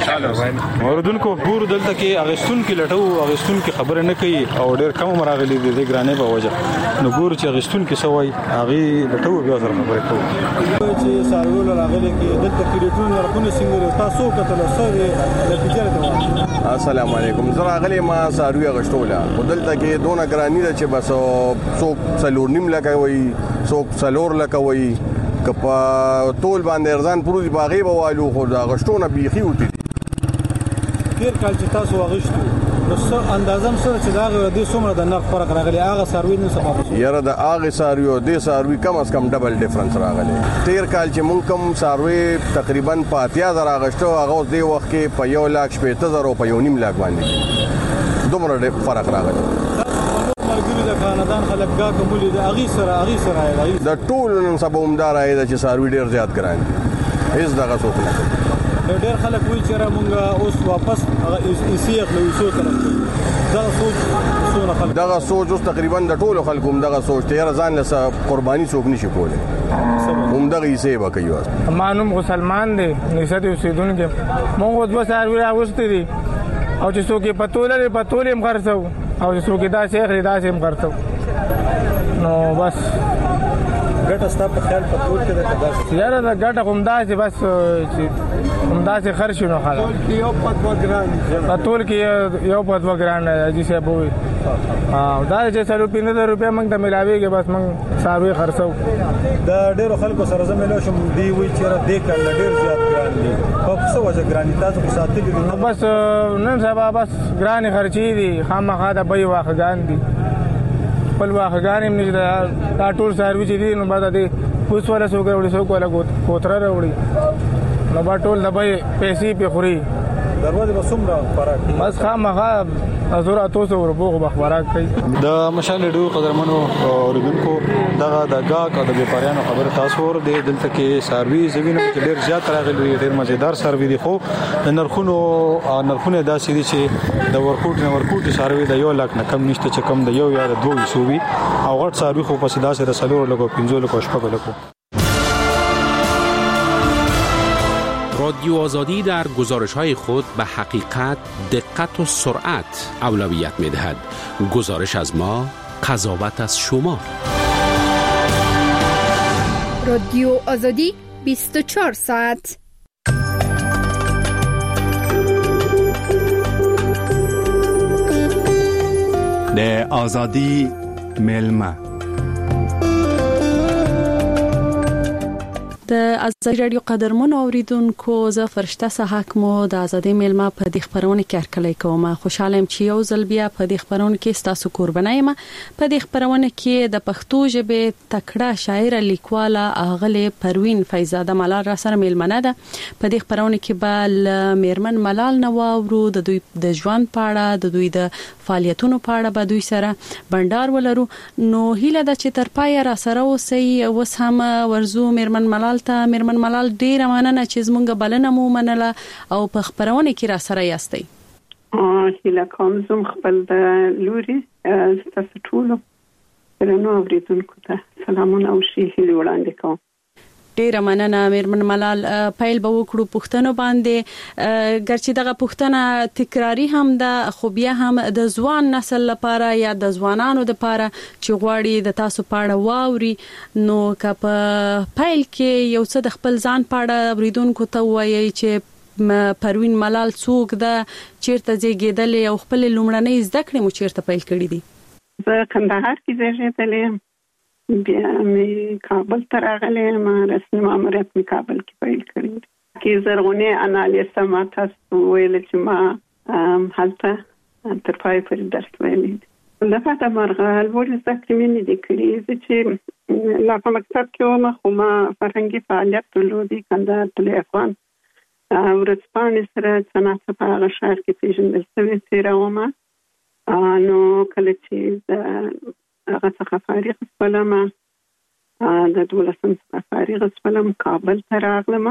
خوشاله اوردونکو ګور دلته کې اغستون کې لټو اغستون کې خبره نه کوي او ډیر کم مراغلي دي د ګرانې په وجه نو ګور چې اغستون کې سوای هغه لټو بیا سره خبره کوي چې سارول راغلي کې دلته کې ریټون ورکونه څنګه تاسو کتل سره د تجارت السلام علیکم زرا غلی ما ساروی غشتوله دلته کې دونه ګرانی ده چې بس څوک څلور نیم لکه وي څوک څلور لکه وي کپا ټول باندې ارزان پروزي باغی بوالو خو دا غشتونه بیخي وتی تیر کال چې تاسو واغشتو نو څه اندازم سره چې دا د څومره د نرخ فرق راغلی هغه ساروی نه سبب یاره د هغه ساروی او د ساروی کم از کم ډبل ډیفرنس راغلی تیر کال چې مونږ کم ساروی تقریبا په اتیا زره غشتو هغه اوس دی وخت کې په یو لاک شپږ زره او په یو نیم لاک باندې دومره فرق راغلی ملګری د خاندان خلک کا کومولي د اغي سره اغي سره د ټول نن سبا عمدار آی چې ساروی ډیر زیات ګران هیڅ دغه څوک نه کوي ډېر خلک وایي چې را مونږ اوس واپس هغه ایسی اخلو یسو طرف دا سوچ څونه خلک دغه سوچ اوس تقریبا د ټولو خلکو دغه سوچ ته یاره ځان له قرباني څوک نشي کولی هم دغه ایسی به کوي مانوم مسلمان دی نسد اوسیدونکو مونږ اوس ساروی راوستي دي او چې څوک په توله لري په توله هم خرڅو او چې څوک دا شیخ دا سیم خرڅو نو بس ګټه ستا په خیال په ټول کې د کدا یاره دا ګټه کوم دا چې بس چې کوم دا چې خرڅ نو خلاص یو په دوه ګران په ټول کې یو په دوه ګران چې څه بوي او دا چې څلور پنځه روپیا موږ ته ملاويږي بس موږ ساروي خرڅو دا ډېر خلکو سره زمينو شم دی وی چې را دې کړل ډېر زیات ګران دي په څه وجه ګران تاسو په ساتلې دي بس نن سبا بس ګران خرچي دي خامخا د بي واخګان دي خپل واخګان هم نشته دا ټول سروي چې دي نو بعد دې اوس ولا سوګه وړي سوګه ولا کوتره وړي نو با ټول د بي پیسې په خوري دروازه به څومره خوراک بس خامخا زوره تاسو وربوغ به خوراک کوي د مشال ډو قدرمنو اوریدونکو دغه د گاګ او د بیپاریانو خبر تاسو ور دي دلته کې سروي زوینه چې ډیر زیات راغلي ډیر مزیدار سروي دي خو د نرخونو نرخونه داسې دي چې د ورکوټ نه ورکوټ سروي د یو لاک نه کم نشته چې کم د یو یا د دوه سووي او غټ سروي خو په سیده سره سلور لګو پنځو لګو شپږ لګو. رادیو آزادی در گزارش‌های خود به حقیقت، دقت و سرعت اولویت می‌دهد. گزارش از ما، قضاوت از شما. رادیو آزادی بیست و چهار ساعت. د آزادی ملما د ازادي رادیو قدرمن اوریدونکو زه فرشته صحاک مو د ازادي ملما په دې خبرونه کې هرکلی کوم. خوشاله يم چې یو ځل بیا په دې خبرونه کې تاسو قربانای ما په دې خبرونه کې د پښتو ژبې تکړه شاعر لیکواله اغله پروین فیضزاده ملال را سره ملمنه ده. په دې خبرونه کې به میرمن ملال نواورو د دوی د ژوند پاړه د دوی د فعالیتونو پاړه به دوی سره بندر ولرو. نو هیله ده چې تر پای را سره اوسئ. اوس هم ورزو میرمن ملال ته میرمن ملال ډیره مننه چې زمونږ بلنه مو منله او په خبرونه کې را سره یاستئ. هیله کوم زم خپل د لوري تاسو ټول درنو اوریدونکو ته سلامونه او شیخي وړاندې کوم. ډیره مننه میرمن ملال. پایل به وکړو پښتنو باندې ګرچې دغه پښتنه تکراری هم ده خو بیا هم د ځوان نسل لپاره یا د ځوانانو لپاره چې غواړي د تاسو پاړه واوري نو که په پایل کې یو څه د خپل ځان پاړه اوریدونکو ته وایي چې پروین ملال څوک ده چیرته زیږیدلې او خپل لومړنۍ زده کړې مو چیرته پیل کړې دي؟ زه کندهار کې زیږیدلې یم بیا مې کابل ته راغلې ما رسمي ماموریت مې کابل کې پیل کړی کې زرغونې انالیسه ما تاسو ویل چې ما هلته تر پای پورې درس ویلې د فاته مرغه لوړ زده کړې مې نه دي کړې چې لا په مکتب کې وم خو ما فرهنګي فعالیت درلودی کندهار تل افغان ورځپاڼې سره څنګه په هغه ښار کې پیژندل شوې تیره ومه نو کله چې د هغه څخه فارغ شولم د دولسم څخه فارغ شولم کابل ته راغلم.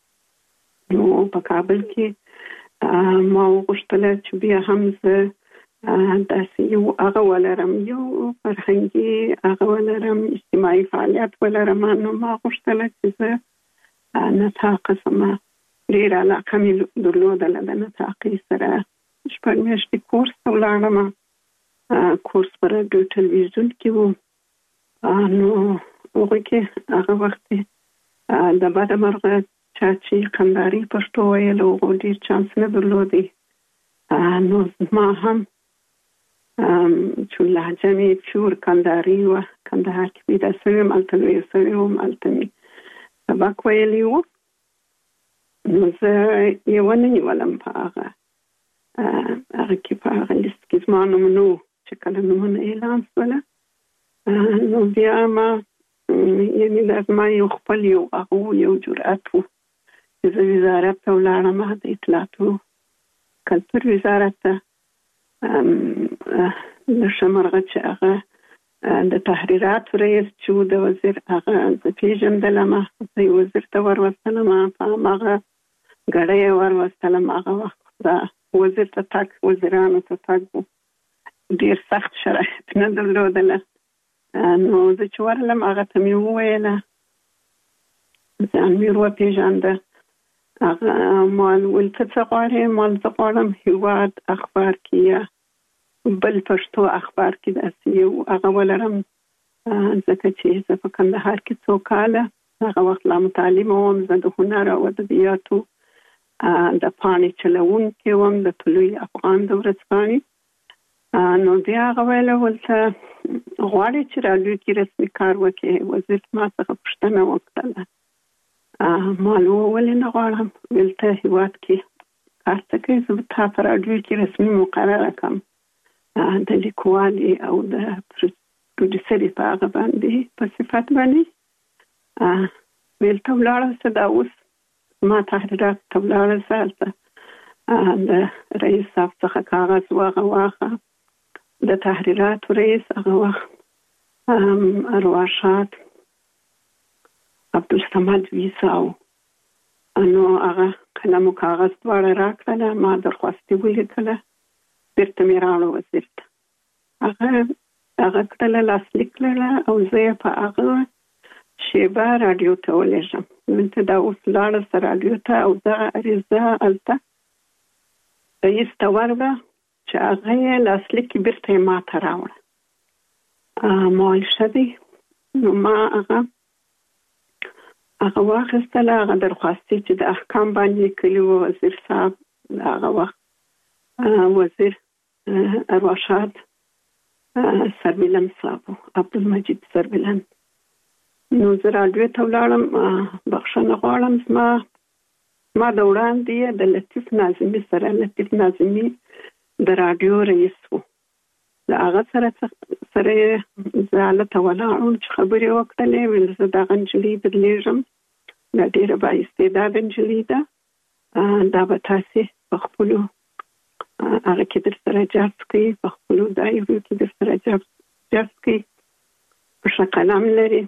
نو په کابل کې ما وغوښتل چې بیا هم زه داسې یو هغه ولرم یو فرهنګي هغه ولرم اجتماعي فعالیت ولرم. نو ما غوښتل چې زه نطاق سم ډېره علاقه مې درلودله د نطاقي سره شپږ میاشتې کورس ته ولاړم. کورس پر رادیو ټلویزیون کې وو. نو هغه کې هغه وخت د بده مرغه چا چې کندهاري پښتو ویل او ډېر چانس نه درلودی. نو ما هم چې لهجه مې پیور کندهاري وه کندهار کې پیدا شوې هلته لویه شوې وم هلته مې سبق ویلی و. نو زه یې ونه نیولم په هغه هغه کې په هغه لیست کې زما نوم نه و چې کله نومونه اعلان شوله. نو بیا ما یعنې دا زما یو خپل یو هغه یو جرأت و چې زه وزارت ته ولاړم د اطلاعاتو کلتور وزارت ته د شمرغه چې هغه د تحریراتو رئیس چې د وزیر هغه زه پیژندلم زه وزیر ته وروستلم په هماغه ګړی وروستلم. هغه وخت دا وزیر ته تګ وزیرانو ته تګ و ډیر سخت شرایط نه درلودله. نو زه چې ورغلم هغه ته مې وویله ځان مې وپېژانده. هغه مال ویل ته څه غواړې؟ مال زه غواړم هېواد اخبار کې یا بل پښتو اخبار کې داسې یو هغه ولرم ځکه چې زه په کندهار کې څو کاله هغه وخت لا متعلمه وم. زه د هنر او ادبیاتو د پاڼې چلوونکې وم د طلوع افغان د ورځپاڼې. نو بیا هغه ویله ولته غواړې چې راډیو کې رسمي کار وکړې؟ وزیر ما څخه پوښتنه وکړله. ما ولې نه غواړم؟ ویل ته هېواد کې کار څه کوې؟ زه به تا په راډیو کې رسمي مقرره کړم د لیکوالې او د پروډیوسرې په هغه باندې په صفت باندې. ویل ته ولاړه شه دا اوس ما تحریرات ته ولاړه شه هلته د رئیس صاحب څخه کاغذ واغه د تحریرات رئیس هغه وخت ارواښاد عبدالصمد ویساو نو هغه قلم او کاغذ دواړه راکړل. ما درخواست ولیکله بیرته مې راوړه وزیر ته. هغه هغه کړله لاسلیک کړله او زه یې په هغه شیبه راډیو ته ولېږم. دلته دا اوس لاړه سه راډیو ته او دغه عریضه هلته رئیس ته ورغله چې هغه یې لاسلیک بیرته یې ما ته راوړه. ما ویل ښه دی. نو ما هغه هغه واخیستله هغه درخواستې چې د احکام باندې کلي و وزیر صاحب هغه وخت وزیر ارواښاد سربیلن صاحب عبدالمجید سربیلن. نو زه راډیو ته ولاړم. بخښنه غواړم زما ما د وړاندې د لطیف ناظمي سره لطیف ناظمي د راډیو رئیس و. د هغه سره سره زه هلته ولاړم چې خبرې وکړلې. ویل زه دغه نجلۍ بدلېږم دا ډېره بااستعداده نجلۍ ده. دا به تاسې په خپلو هغه کې در سره جذب کوي په خپلو دایرو کې در سره جذب کوي په ښه قلم لري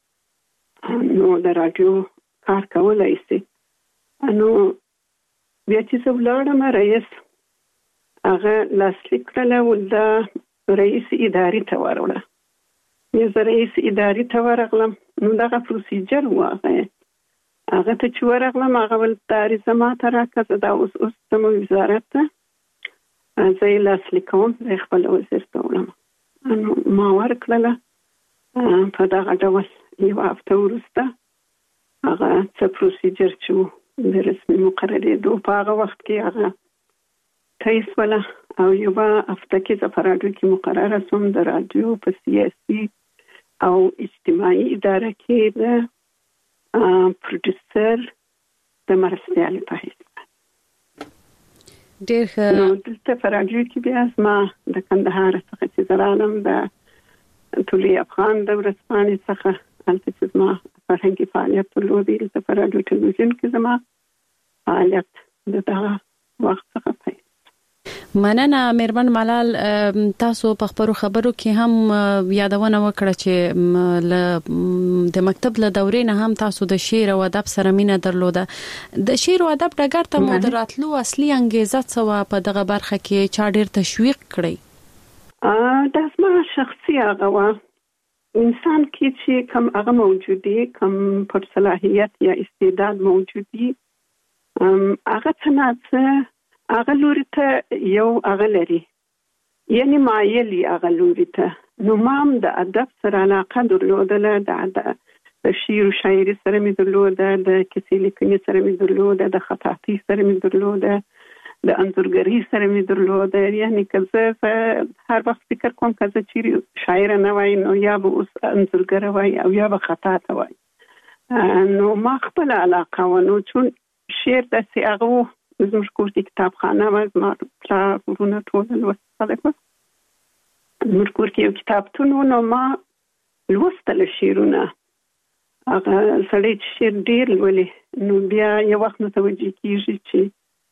نو د راډیو کار کولی شي. نو بیا چې زه ولاړم رئیس هغه لاسلیک کړله او د رئیس ادارې ته ورغله. بیا زه رئیس ادارې ته ورغلم. نو دغه پروسیجر و هغه هغه ته چې ورغلم هغه ویل دا عریضه ما ته راکړه زه دا اوس اوس ځم وزارت ته زه یې لاسلیک کوم زه یې خپل وزیر ته وړم. نو ما ورکړله په دغه ډول یوه هفته وروسته هغه څه پروسیجر چې و د رسمي مقررېدو په هغه وخت کې هغه طی شوله او یوه هفته کې زه په راډیو کې مقرره شوم د راډیو په سیاسي او اجتماعي اداره کې د پروډوسر د مرستیالې په حیث. ډېر ښه. نو دلته په راډیو کې بیا زما د کندهار څخه چې زه رالم د طلوع افغان د ورځپاڼې څخه هلته چې زما فرهنګي فعالیت درلودی دلته په راډیو ټلویزیون کې زما فعالیت د دغه وخت څخه پیل. مننه میرمن ملال. تاسو په خبرو خبرو کې هم یادونه وکړه چې د مکتب له دورې نه هم تاسو د شعر او ادب سره مینه درلوده. د شعر او ادب ډګر ته مو دراتلو اصلي انګیزه څه په دغه برخه کې چا ډېر تشویق کړی؟ دا زما شخصي هغه وه انسان کې چې کم هغه موجودي کم پر صلاحیت یا استعداد موجودي هغه څه نه څه هغه لوري ته یو هغه لري یعنی مایلي هغه لوري ته. نو ما هم د ادب سره علاقه درلودله د شعر و شاعري سره مې درلوده د کیسې لیکنې سره مې درلوده د خطاطۍ سره مې درلوده د انځورګرۍ سره مې درلوده. یعنی که زه هر وخت فکر کوم که زه چیرې شاعره نه وای نو یا به اوس انځورګره وای او یا به خطاطه وای. نو ما خپله علاقه وه. نو چون شعر داسې هغه و زموږ کور کې کتابخانه وه زما پلار ورونه ټول لوست خلک وه زموږ کور کې یو کتابتون و نو ما لوستله شعرونه. هغه سړی چې شعر ډېر لولي نو بیا یو وخت متوجه کېږي چې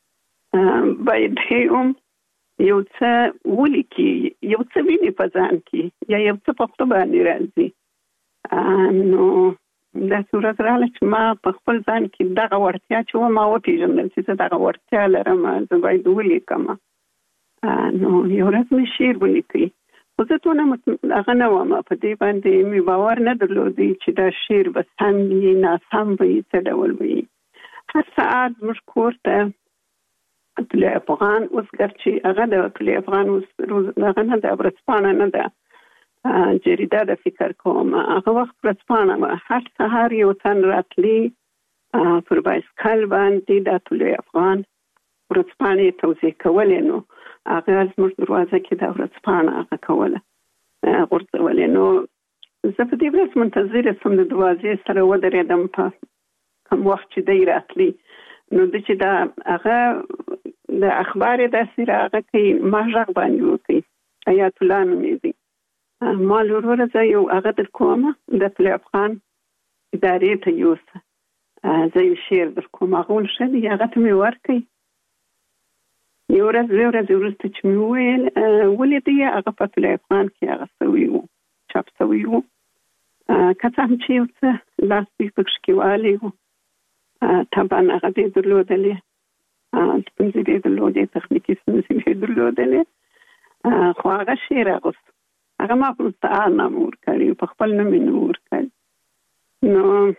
باید هم یو څه ولیکي یو څه ویني په ځان کې یا یو څه په خپل باندې راځي. نو داسې ورځ راغله چې ما په خپل ځان کې دغه وړتیا چې وه ما وپېژندل چې زه دغه وړتیا لرم زه باید ولیکم. نو یو ورځ مې شعر ولیکئ خو زه دونه هغه نه وم په دې باندې مې باور نه درلودی چې دا شعر به سم وي ناسم به وي څه ډول به وي. هر ساعت زموږ کور ته طلوع افغان اوس ګرچې هغه د طلوع افغان اوس هغه نه ده ورځپاڼه نه ده جریده ده فکر کوم هغه وخت ورځپاڼه وه. هر سهار یو تن راتلی پر بایسکل باندې د طلوع افغان ورځپاڼې توزیع کولې. نو هغه زموږ دروازه کې د ورځپاڼه هغه کوله غورځولې. نو زه په دې ورځ منتظره شوم د دروازې سره ودرېدم په کوم وخت چې دی راتلی. نو د چې دا هغه د اخبار داسې راغه کوي ما غږ باندې وکړي حیات الله نومې دی ما لوروره زه یو هغه در کومه د طلوع افغان ادارې ته یوسه زه یو شعر در کوم هغه ول ښه دی هغه ته مې ورکړئ. یو ورځ یو ورځ وروسته چې مې وویل ولې دی هغه په فتح الافغان کې هغه سوي وو چاپ سوي وو که څه هم چې یو څه لاس دوی پکې کې والی وو طبعا هغه دې درلودلې ستونزې دې درلودې تخنیکي ستونزې دې درلودلې خو هغه شعر اغوست هغه ما په مستعار نامه ورکړی په خپل نوم یې نه ورکړی نو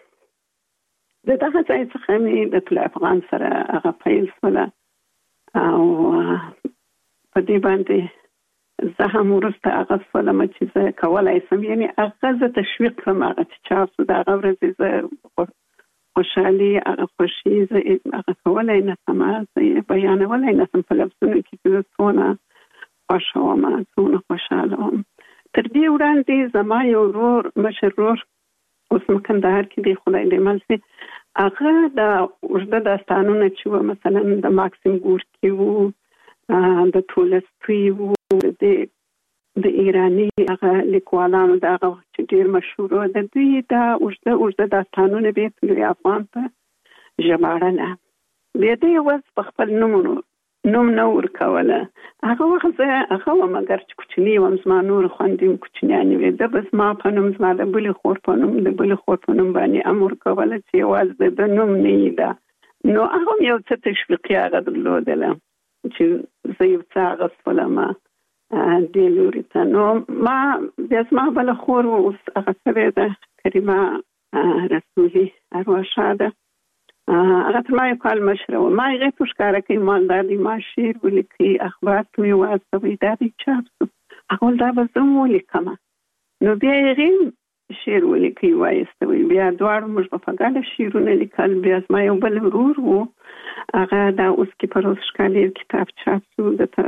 د دغه ځای څخه مې د فتح الافغان سره هغه پیل شوله او په دې باندې زه هم وروسته هغه شولم چې زه کولی شم یعنې هغه زه تشویق کړم هغه چې چاپ شو د هغه ورځې زه خوشحالي هغه خوښي زه هغه کولی نه شم زه یې بیانولی نه شم په لفظونو کې چې زه څونه خوښه وم څونه خوشحاله وم تر دې وړاندې زما یو ورور مشر ورور اوس مکندهار کې دی خدای دې مل شي هغه د اوږده داستانونه چې وو مثلا د ماکسیم ګورکي وو د تولستوی وو د د ایراني هغه لیکوالانو د هغه چې ډېر مشهور وو د دوی دا اوږده اوږده داستانونه به په افغان په ژباړله بیا دې اوس په خپل نومونو نوم نه ورکوله هغه وخت زه هغه وم مګر چې کوچنی وم زما نور خویندې هم کوچنیانې وې ده به زما په نوم زما د بلې خور په نوم د بلې خور په نوم باندې هم ورکوله چې یوازې د نوم نه یې ده نو هغه هم یو څه تشویقي هغه درلودله چې زه یو څه اغوستلم دې لوري ته نو ما بیا زما بله خور اوس هغه سوې ده کریمه رسولي ارواښاده هغه تر ما یو کال مشره وه ما هغې ته ښکاره کوي مالدار دی ما شعر ولیکي اخبار ته مې واستوئ دا دی چاپ شو هغه ویل دا به زه هم ولیکمه نو بیا هغې شعر ولیکي وایستوئ بیا دواړو موږ به په ګډه شعرونه لیکل بیا زما یو بل ورور و هغه دا اوس کې په روز ښکالي کتاب چاپ شو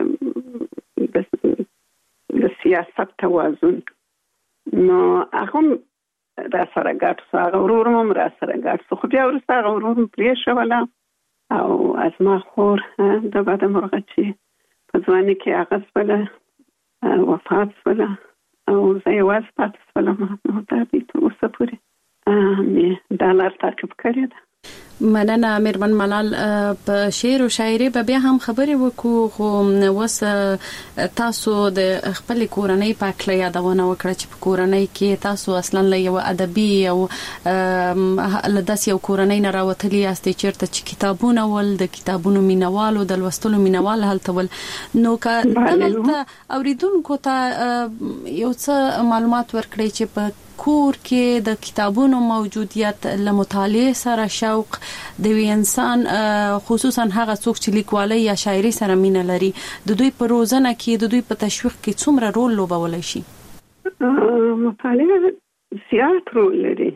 د سیاست توازن نو هغه را سره ګډ شو هغه ورور هم را سره ګډ شو خو بیا وروسته هغه ورور م پرېښوله او زما خور د بده مرغه چې په ځوانۍ کې هغه شوله وفات شوله او زه یوازې پاتې شولم نو دا دی تر اوسه پورې مې دا لار تعقیب کړې ده مننه میرمن ملال په شعر او شاعري به بیا هم خبرې وکړو خو اوس تاسو د خپل کورنۍ په اړه یادونه وکړه چې په کورنۍ کې تاسو اصلا له یو ادبي او له داس یو کورنۍ نه راوتلی یاستئ چیرته چې کتابونه ول د کتابونو مینوالو د لوستلو مینوال هلته ول نو که دلته اوریدونکو ته یو څه معلومات ورکړئ چې په کور کې د کتابونو موجودیت له مطالعه سره شوق د وی انسان خصوصا هغه څوک چې لیکوالۍ یا شاعري سره مینه لري د دوی په روزنه کې د دوی په تشویق کې څومره رول لوبولی شي مطالعه زیات رول لري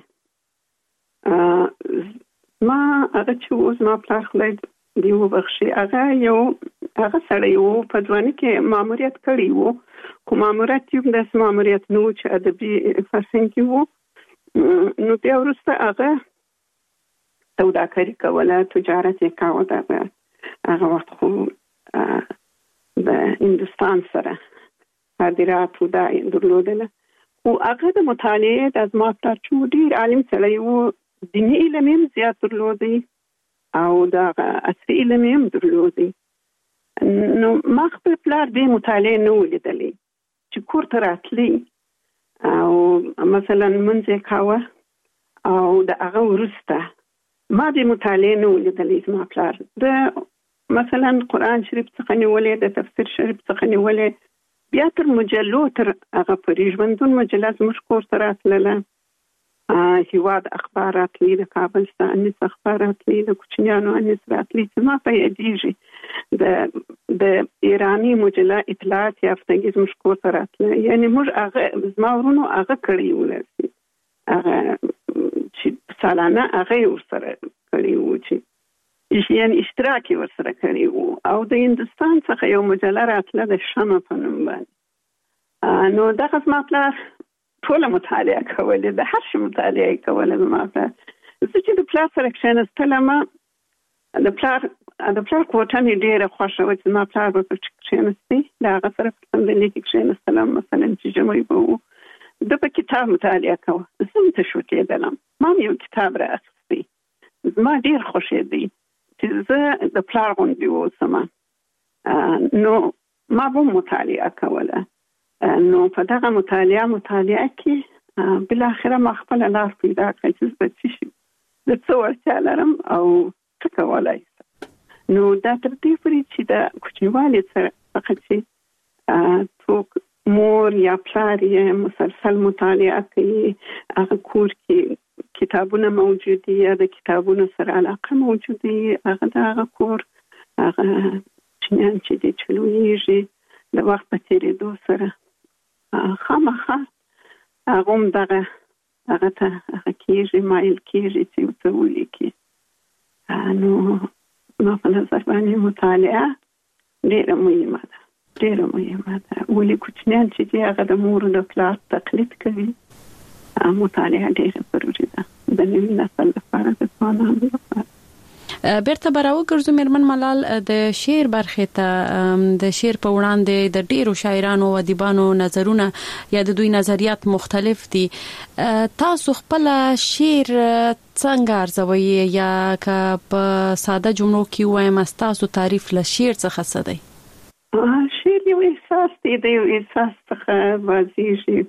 ما هغه چې اوس ما پلار خدای دی وبخښي هغه یو هغه سړی و په ځوانۍ کې ماموریت کړی و کوم ماموریت یو د ماموریت نو چې ادبي فرهنګي وو نو بیا وروسته هغه سوداګري کوله تجارت یې کاوه دغه هغه وخت خو د هندوستان سره صادرات و دا درلودله او هغه د مطالعې د زما پلار چې ډېر عالم سړی و دیني علم یې زیات درلودی او دا عصري علم یې درلودی نو ما خپل پلار دې مطالعه نه ولیدلې چې کور ته راتلی او مثلا منځ کاوه او د هغه وروسته ما دې مطالعه نه ولیدلې زما پلار د مثلا قرآن شریف څخه نیولې د تفسیر شریف څخه نیولې بیا تر مجلو تر هغه پورې ژوندون مجله زموږ کور ته راتلله هیواد اخبار راتلی د کابل څخه انیس اخبار راتلی د کوچنیانو انیس راتلی چې ما په یادېږي د د ایرانی مجله اطلاعات یافتګي زموږ کور ته راتله یعنې موږ هغه زما ورونو هغه کړی ولرسي هغه چې سالانه هغه ورسره کړی و چې یعنې اشتراک یې ورسره کړی و او د هندوستان څخه یو مجله راتله د شمع په نوم باندې نو دغه زما پلار ټوله مطالعه کولې د هر شي مطالعه کوله زما پلار زه چې د پلار سره کښېنستلم د پلار د پلار کوټه مې ډېره خوښه وه چې زما پلار به پکې کښېنستي د هغه سره په صندلۍ کې کښېنستلم مثلا چې ژمی به و ده په کتاب مطالعه کوه زه هم تشویقېدلم ما هم یو کتاب رااخیستی زما ډېر خوښېدی چې زه د پلار غوندې واوسم نو ما به مطالعه کوله. نو په دغه مطالعه مطالعه کې بل اخره ما خپل لار پیدا کړ چې څه شي د څو ورته لرم او څه کولای شم. نو دا تر دې پورې چې دا کوچنیوالي سره فقط چې څوک مور یا پلار یې مسلسل مطالعه کوي، هغه کور کې کتابونه موجود دي یا د کتابونو سره علاقه موجود دي، هغه د هغه کور هغه چنان چې د چلویږي د وخت په تیریدو سره خامخا هغه هم دغه هغه ته هغه کېږي مایل کېږي چې څه ولیکي. نو ما په نظر باندې مطالعه ډېره مهمه ده، ډېره مهمه ده. ولې کوچنیان چې دي هغه د مور او د پلار تقلید کوي، مطالعه ډېره ضروري ده د نوي نسل لپاره، د ځوانانو لپاره. بیرته براو ګرځو میرمن ملال د شعر برخه ته د شعر په وړاندې د ډیرو شاعرانو او ادیبانو نظرونه یا د دوی نظریات مختلف دي. تاسو خپل شعر څنګه ارزوي یا که په ساده جملو کې وایم تاسو تعریف له شعر څخه څه دی؟ شعر یو احساس دی، د یو احساس څخه واضحېږي.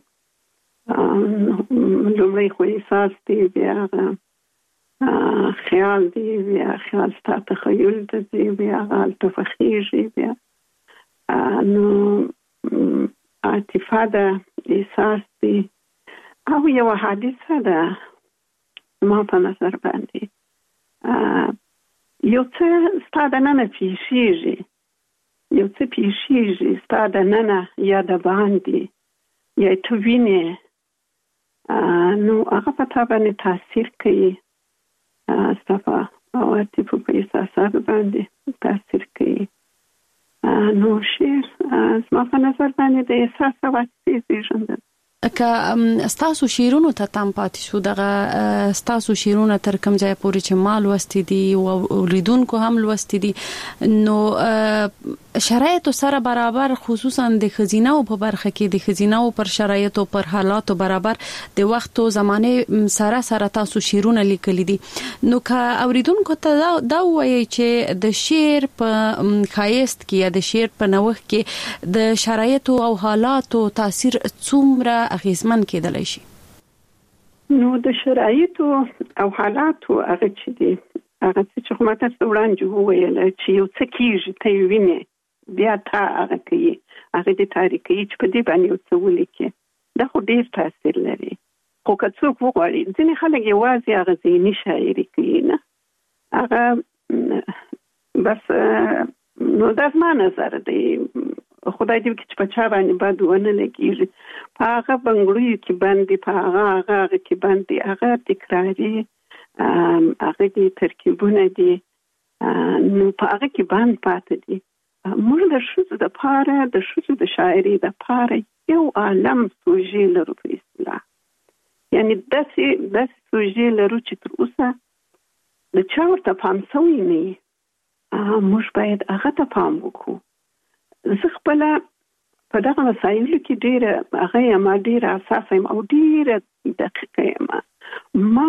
لومړی خو احساس دی، بیا خیال دی، بیا خیال ستا تخیل دی، بیا هلته فخیږي، بیا نو عاطفه ده، احساس دی، او یو حادثه ده ما په نظر باندې. یو څه ستا دننه پیښیږي، یو څه پیښیږي ستا دننه یا د باندې یا ته وینې، نو هغه په تا باندې تاثیر کوي، ستا په عواطفو په احساساتو باندې تاثیر کوي. نو شعر زما په نظر باندې د احساس او عاطفې زېږنده ده. که ستاسو شعرونو ته تم پاتې شو، دغه ستاسو شعرونه تر کوم ځای پورې چې ما لوستي دي او اوریدونکو هم لوستي دي، نو شرایطو سره برابر، خصوصا د ښځینه‌و په برخه کې د ښځینه‌و پر شرایطو پر حالاتو برابر د وخت او زمانه سره سره تاسو شعرونه لیکلي دي. نو که اوریدونکو ته دا وایي چې د شعر په ښایست کې یا د شعر په نوښت کې د شرایطو او حالاتو تاثیر څومره اغیزمن کېدلی شي؟ نو د شرایطو او حالاتو هغه چې دي، هغه چې خو ما تاسو وړاندې وویل چې یو څه کېږي ته یې وینې، بیا تا هغه کوي، هغه دې تاریخي چې په دې باندې یو څه ولیکي، دا خو ډېر تاثیر لري. خو که څوک وغواړي، ځینې خلک یوازې هغه ذهني شاعري کوي، نه هغه بس. نو دا زما نظر دی، خدای دې وکړي چې په چا باندې بد ونه لګېږي. په هغه بنګړیو کې باندې، په هغه هغه هغه کې باندې، هغه تکراري، هغه دې ترکیبونه دي، نو په هغه کې باندې پاتې دي. موږ د ښځو دپاره، د ښځو د شاعري دپاره یو عالم سوژې لرو په اصطلاح، یعنې داسې داسې سوژې لرو چې تر اوسه د چا ورته پام سوی نه وي. موږ باید هغه ته پام وکړو. زه خپله په دغه مسایلو کې ډېره هغه یم، ډېره حساسه یم او ډېره دقیقه یم. ما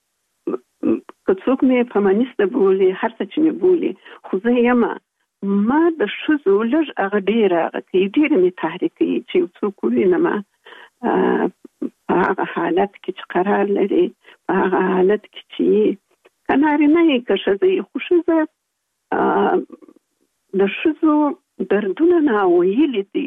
که څوک مې فمینیسته بولي، هر څه چې مې بولي، خو زه یم ما د ښځو لږ هغه ډېره هغه کوي، ډېره مې تحریک کوي چې یو څوک ووینم په هغه حالت کې چې قرار لري، په هغه حالت کې چې که نارینه یې که ښځه یې، خو ښځه د ښځو دردونه ناویلي دي،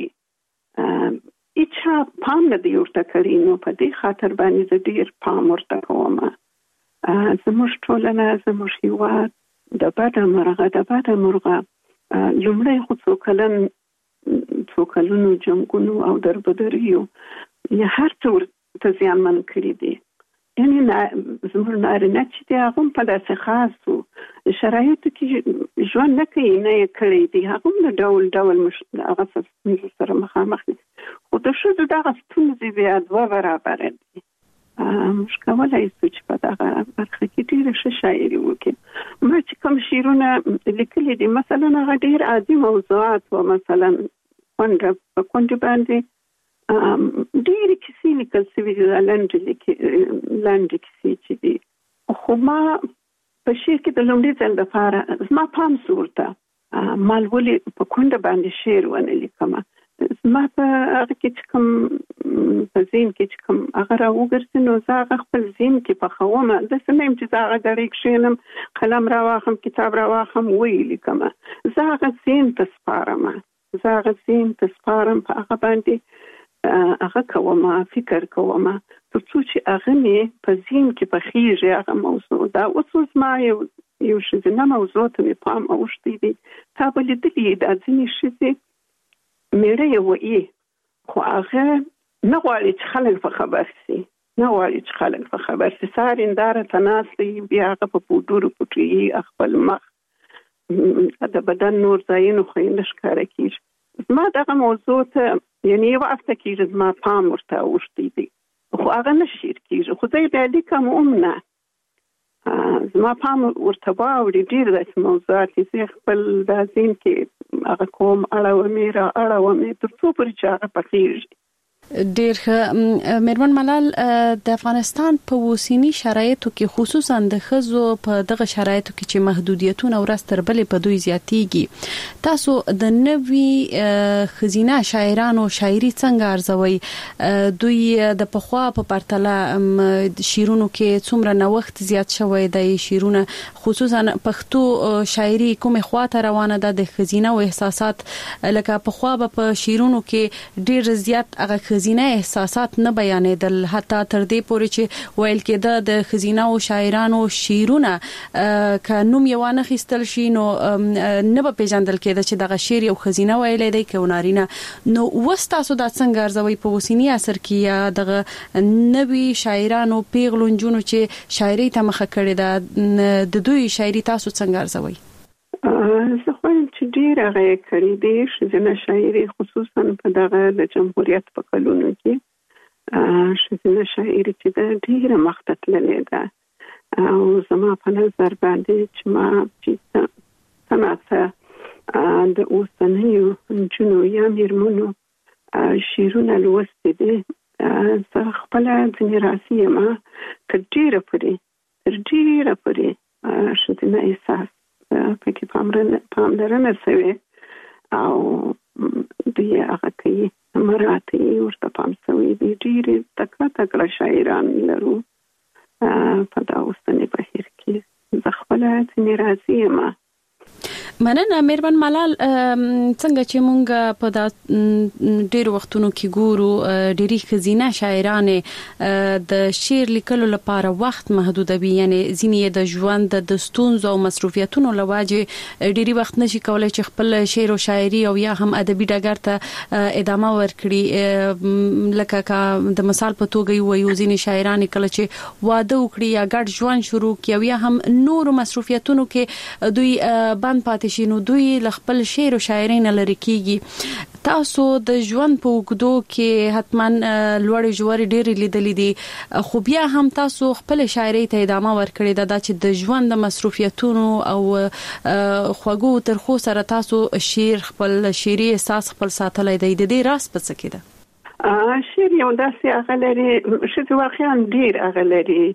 هیچا پام نه دی ورته کړی. نو په دې خاطر باندې زه ډېر پام ورته کوم. زموږ ټولنه، زموږ هېواد د بده مرغه د بده مرغه لومړی خو څو کلن څو کلونو جنګونو او دربدریو یا هر څه ورته زیانمن کړي دي. یعنې زموږ نارینه چې دی هغه هم په داسې خاصو شرایطو کې ژوند نه کوي، نه یې کړی دی، هغه هم د ډول ډول هغه ستونزو سره مخامخ دي. خو د ښځو دغه ستونزې بیا دوه برابره دي. موږ کولی شو چې په دغه برخه کې ډېره ښه شاعري وکړو. ما چې کوم شعرونه لیکلي دي، مثلا هغه ډېر عادي موضوعات و، مثلا کونډه په کونډې باندې ډېرې کیسې لیکل شوي دي، لنډې کیسې چې دي. خو ما په شعر کې د لومړي ځل دپاره زما پام سو ورته، مال ولي په کونډه باندې شعر ونه لیکم ما په هغه کې کوم په زین کې کوم هغه راوګرځي نو زه هغه خپل زین کې په خومه د سنیم چې هغه غړي کښینم قلم راواخم کتاب راواخم وی لیکم زه هغه زین ته سپارم زه هغه زین ته سپارم په هغه باندې هغه کوم فکر کوم ترڅو چې هغه مې په زین کې په خيږي هغه موضوع دا اوس ما یو یو شې نه موضوع ته مې پام اوښتې دي تا بلې دلې د ځینې شې مېره یو ای خو هغه نه غواړي چې خلک په خبر سي نه غواړي چې خلک په خبر سي سارنداره تناسي بیا هغه په پودورو پټي خپل مخ د بدن نور ځایونو خو یې نشکاره کیږي ما دغه موضوع ته یعنی یو هفته کېږي ما پام ورته اوښتې دي خو هغه نه شیر کېږي خو زه بیا لیکم هم نه زما پام ورته واوړي ډېر داسې موضوعات چې خپل دا ذهن کې هغه کوم اړومې را اړومې تر څو پورې چې هغه پخېږي ډېر ښه مېرمن ملال د افغانستان په اوسنی شرایطو کې خصوصا د ښځو په دغه شرایطو کې چې محدودیتونه ورځ تر بلې په دوی زیاتېږي تاسو د نوي خزینه شاعرانو شاعري څنګه ارزوي دوی د پخوا په پرتله شیرونو کې څومره نوښت زیات شوی دی شیرونه خصوصا پښتو شاعري کومه خواته روانه ده د خزینه او احساسات لکه پخوا په شیرونو کې ډېر زیات هغه خزینه احساسات نه بیانېدل حتی تر دې پورې چې ویل کېده د خزینه او شاعرانو شیرونه ک نوم یو نه خستل شي نو نه به پیژندل کېده چې دغه شعر یو خزینه ویلې دی ک ونارینه نو وستاسو د څنګه ارزوي په وسینی اثر کې دغه نوي شاعرانو پیغلونجونو چې شاعري ته مخه کړې ده د دوی شاعري تاسو څنګه ارزوي زه خو چې ډیر هغه کړی دی شزنه شاعري خصوصا په دغه د جمهوریت په کلونو کې شزنه شاعري چې د ډیره مخته تللې ده او زما په نظر باندې چې ما چې تناسه د اوسنیو جنو یا میرمنو شیرونه لوستې دي زه خپل ځینې راسي ما تر ډیره پورې تر ډیره پورې شزنه احساس پکې پاملرنه پاملرنه شوی او دوی هغه کوي مراتي ورته پام شوی دي ډېر تکړه تکړه شاعران لرو په دا اوسنی بهیر کې زه خپل ځینې راځي ما مننه مېرمن ملال څنګه چې مونږ په دا ډېر وختونو کې ګورو ډېری خزینه شاعرانې د شعر لیکلو لپاره وخت محدودوي یعنی ځینې د ژوند د ستونزو او مصروفیتونو لواجه ډېری وخت نشي کولای چې خپل شعر او شاعري او یا هم ادبي ډګر ته ادامه ورکړي لکه د مثال په توګه وایو ځینې شاعران کله چې واده وکړي یا ګډ ژوند شروع کړي یا هم نور مصروفیتونو کې دوی بند پاتې شي نو دوی خپل شعر او شاعري نه لري کیږي تاسو د ژوند په وګدو کې حتما لوړ جوړ ډېر لیدلې دي خو بیا هم تاسو خپل شاعري ته ادامه ورکړې ده چې د ژوند د مصروفیتونو او خوږو ترخو سره تاسو شعر خپل شعري احساس خپل ساتلای دی د دې راز په څه کې ده شعر یو داسې هغه لري چې واقعا ډېر هغه لري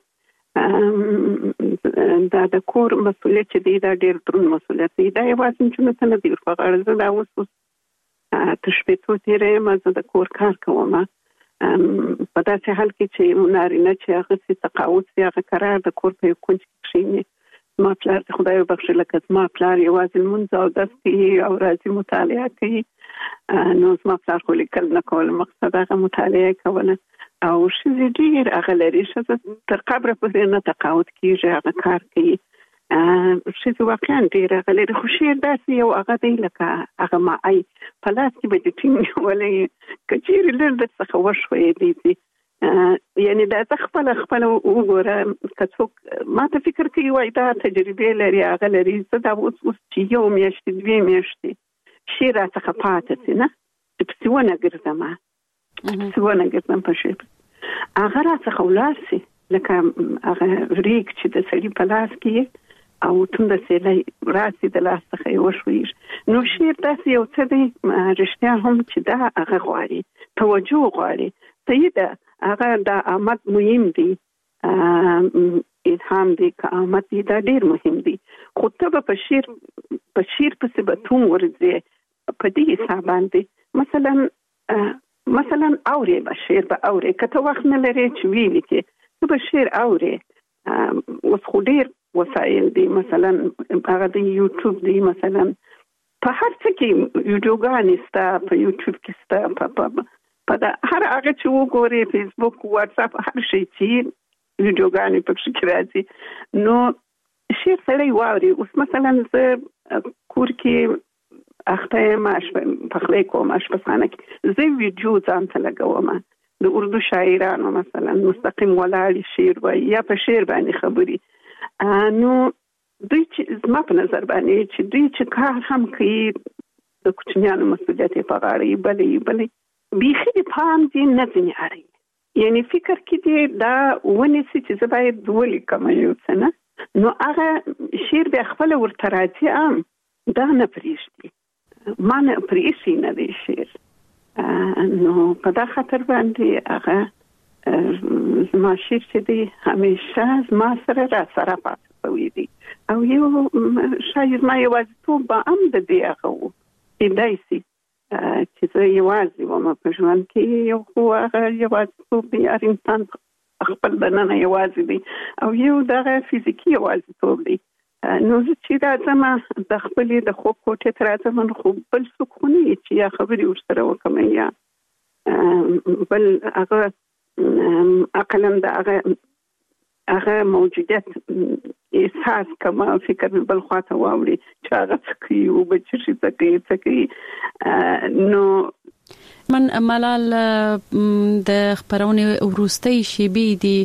دا د کور مسؤلیت دی دا ډېر دروند مسؤلیت دی دا یوازې چې نه نه دی په غاړه زه دا اوس تشبیهو تیرې مزه د کور کار کوم په داسې حال کې چې نارینه چې هغه څه تقاعد سي هغه قرار د کور په کونج کې شي ما پلار د خدای وبخښي لکه ما پلار یوازې مونږ او دستي او راځي مطالعه کوي نو ما پلار خو لیکل نه کول مقصد هغه مطالعه کوله او شې ډیر هغه لري چې تر قبر پورې نه تقاعد کیږي هغه کار کوي شې واقعا ډیر هغه لري خو شعر داسې یو هغه دی لکه هغه ما ای په لاس کې به د ټینګ ولې کچیر لر د څه وشوي دي یعنی دا خپل خپل وګوره کڅوک ما ته فکر کوي وای دا تجربه لري هغه لري څه دا اوس اوس چې یو میاشت دوی میاشتې شعر څخه پاتې سي نه چې څونه ګرځم څونه ګرځم په شعر هغه راڅخه ولاسي لکه هغه ریک چې د سړي په لاس کې او تند سیلې راسي د لاس څخه وشوي نو شعر داسې یو څه دی رښتیا هم چې دا هغه غواړي توجه غواړي صحیح ده هغه د آمد مهم دی الهام دی که آمد دی دا ډیر مهم دی خو ته په شعر په شیر پسې به توم ورځي په دې حساب باندې مثلا مثلا اوري به شیر به اوري کته وخت نه لري چې وی لیکي به شیر اوري اوس خو ډیر وسایل دي مثلا هغه د یوټیوب دی مثلا په هر څه کې ویډیوګانې ستا په یوټیوب کې ستا په په دا هر هغه چې وګوري فیسبوک واتس اپ هر شي چې ویډیوګانې پکې کې راځي نو شیر سره واوري اوس مثلا زه کور کې اخته ماش په خله کوم ماش په خانه کې زه ویډیو ځان ته لګوم د اردو شاعرانو مثلا مستقیم ولاړ شعر وای یا په شعر باندې خبري نو دوی چې زما په نظر باندې چې دوی چې کار هم کوي د کوچنیانو مسؤلیت په غاړه بلې بلې بیخي پام دې نه ځنی اړي یعنی فکر کې دې دا ونی چې زه باید ولیکم یو څه نه نو هغه شعر به خپل ورته راځي ام دا نه پریږدي ما نه پریږدي نه دی شعر نو په دا خاطر باندې هغه زما شعر چې دی همیشه زما سره را سره پاتې وي دي او یو شاید ما یوازیتوب به هم د دې هغه و کېدای شي چې زه یوازې وم په ژوند کې یو خو هغه یوازیتوب دی هر انسان خپل دننه یوازې دی او یو دغه فزیکي یوازیتوب دی نو زه چې راځم د خپلې د خوب کوټې ته راځم نو خو بل څوک خو نه چې یا خبرې ورسره وکړم یا بل هغه عقلا د هغه هغه موجودیت احساس کوم فکر بل خواته واوړي چې هغه څه کوي او به چې څه کوي څه کوي نو من ملال د خبرونه وروستۍ شیبې دي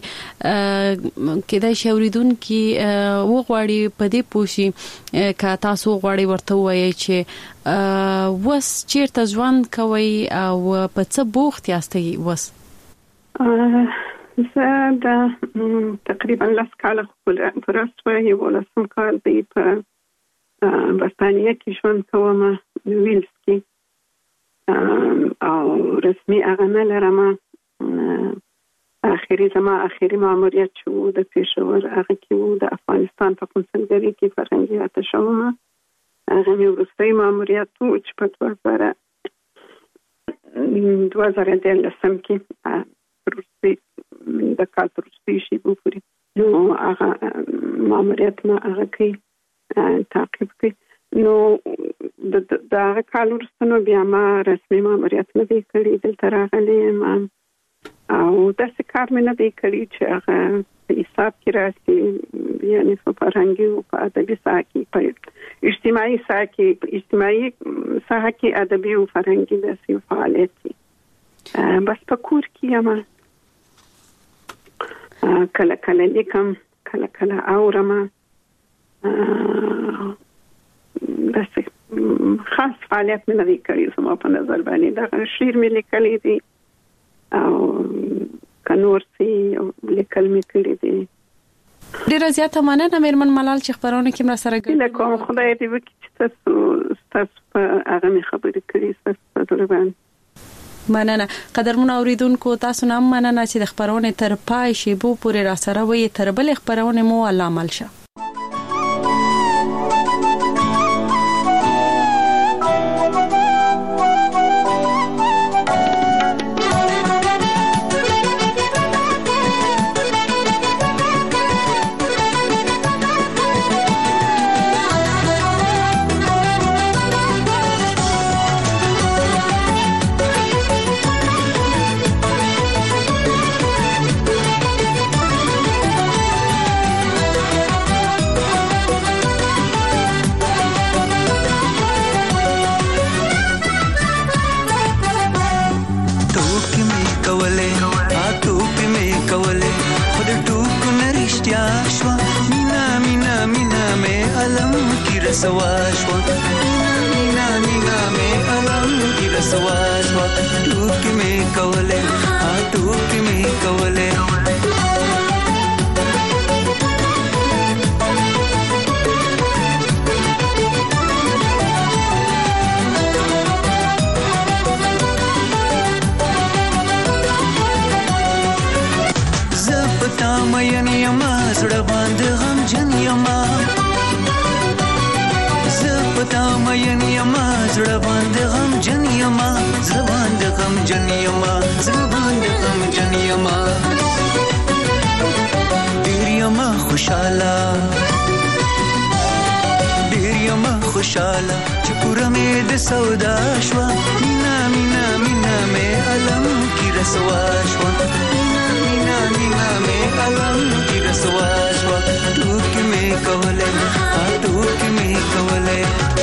کېدای شي اوریدونکو وغواړي په دې پوښي ک تاسو غواړي ورته وایي چې وس چیرته ژوند کوي او په څه بوخت یاستئ وس زه دا تقریبا لاس کال خپل پرسته یو لسم کال دی په برتانیې کې ژوند کوم ویلز کې او رسمي هغه نه لرم اخري زما اخري ماموریت شو د پېښور هغه کې وو د افغانستان په کنسولګری کې فرهنګي اتشوم هغه مې وروستي ماموریت وو چې په دوه زره دولسم کې وروستي د کال وروستي شي وګوري نو هغه ماموریت ما هغه کې تعقیب کوي نو د هغه کال وروسته بیا ما رسمي ماموریت نه دی کړی دلته راغلی یم او داسې کار مې نه دی کړی چې هغه په حساب کې راسي یعنې په فرهنګي او په ادبي ساحه کې په اجتماعي ساحه کې په اجتماعي ساحه کې ادبي او فرهنګي داسې فعالیت دي بس په کور کې یم کله کله لیکم کله کله اورم داسې خاص فعالیت مې نه دی کړی زما په نظر باندې دا شعر مې لیکلی دی او کنور سي لیکل مې کړی دی ډیره زیاته مننه مېرمن ملال چې خبرونه کې مر سره ګډ کوم خدای دې وکړي چې تاسو تاسو هغه مې خبرې کړې تاسو په دروان مننه قدرمن اوریدونکو تاسو نام مننه چې د خبرونه تر پای شی بو پورې را سره وي تر بل خبرونه مو الله عمل شه غمجن یما زړه باندې غمجن یما زړه باندې غمجن یما زړه باندې غمجن یما ډیر یما خوشاله ډیر یما خوشاله چې پوره مې د سودا شوا مینا مینا مینا مې علم کی رسوا شوا مینا مینا مینا مې علم کی رسوا شوا ټوک مې کوله ټوک مې کوله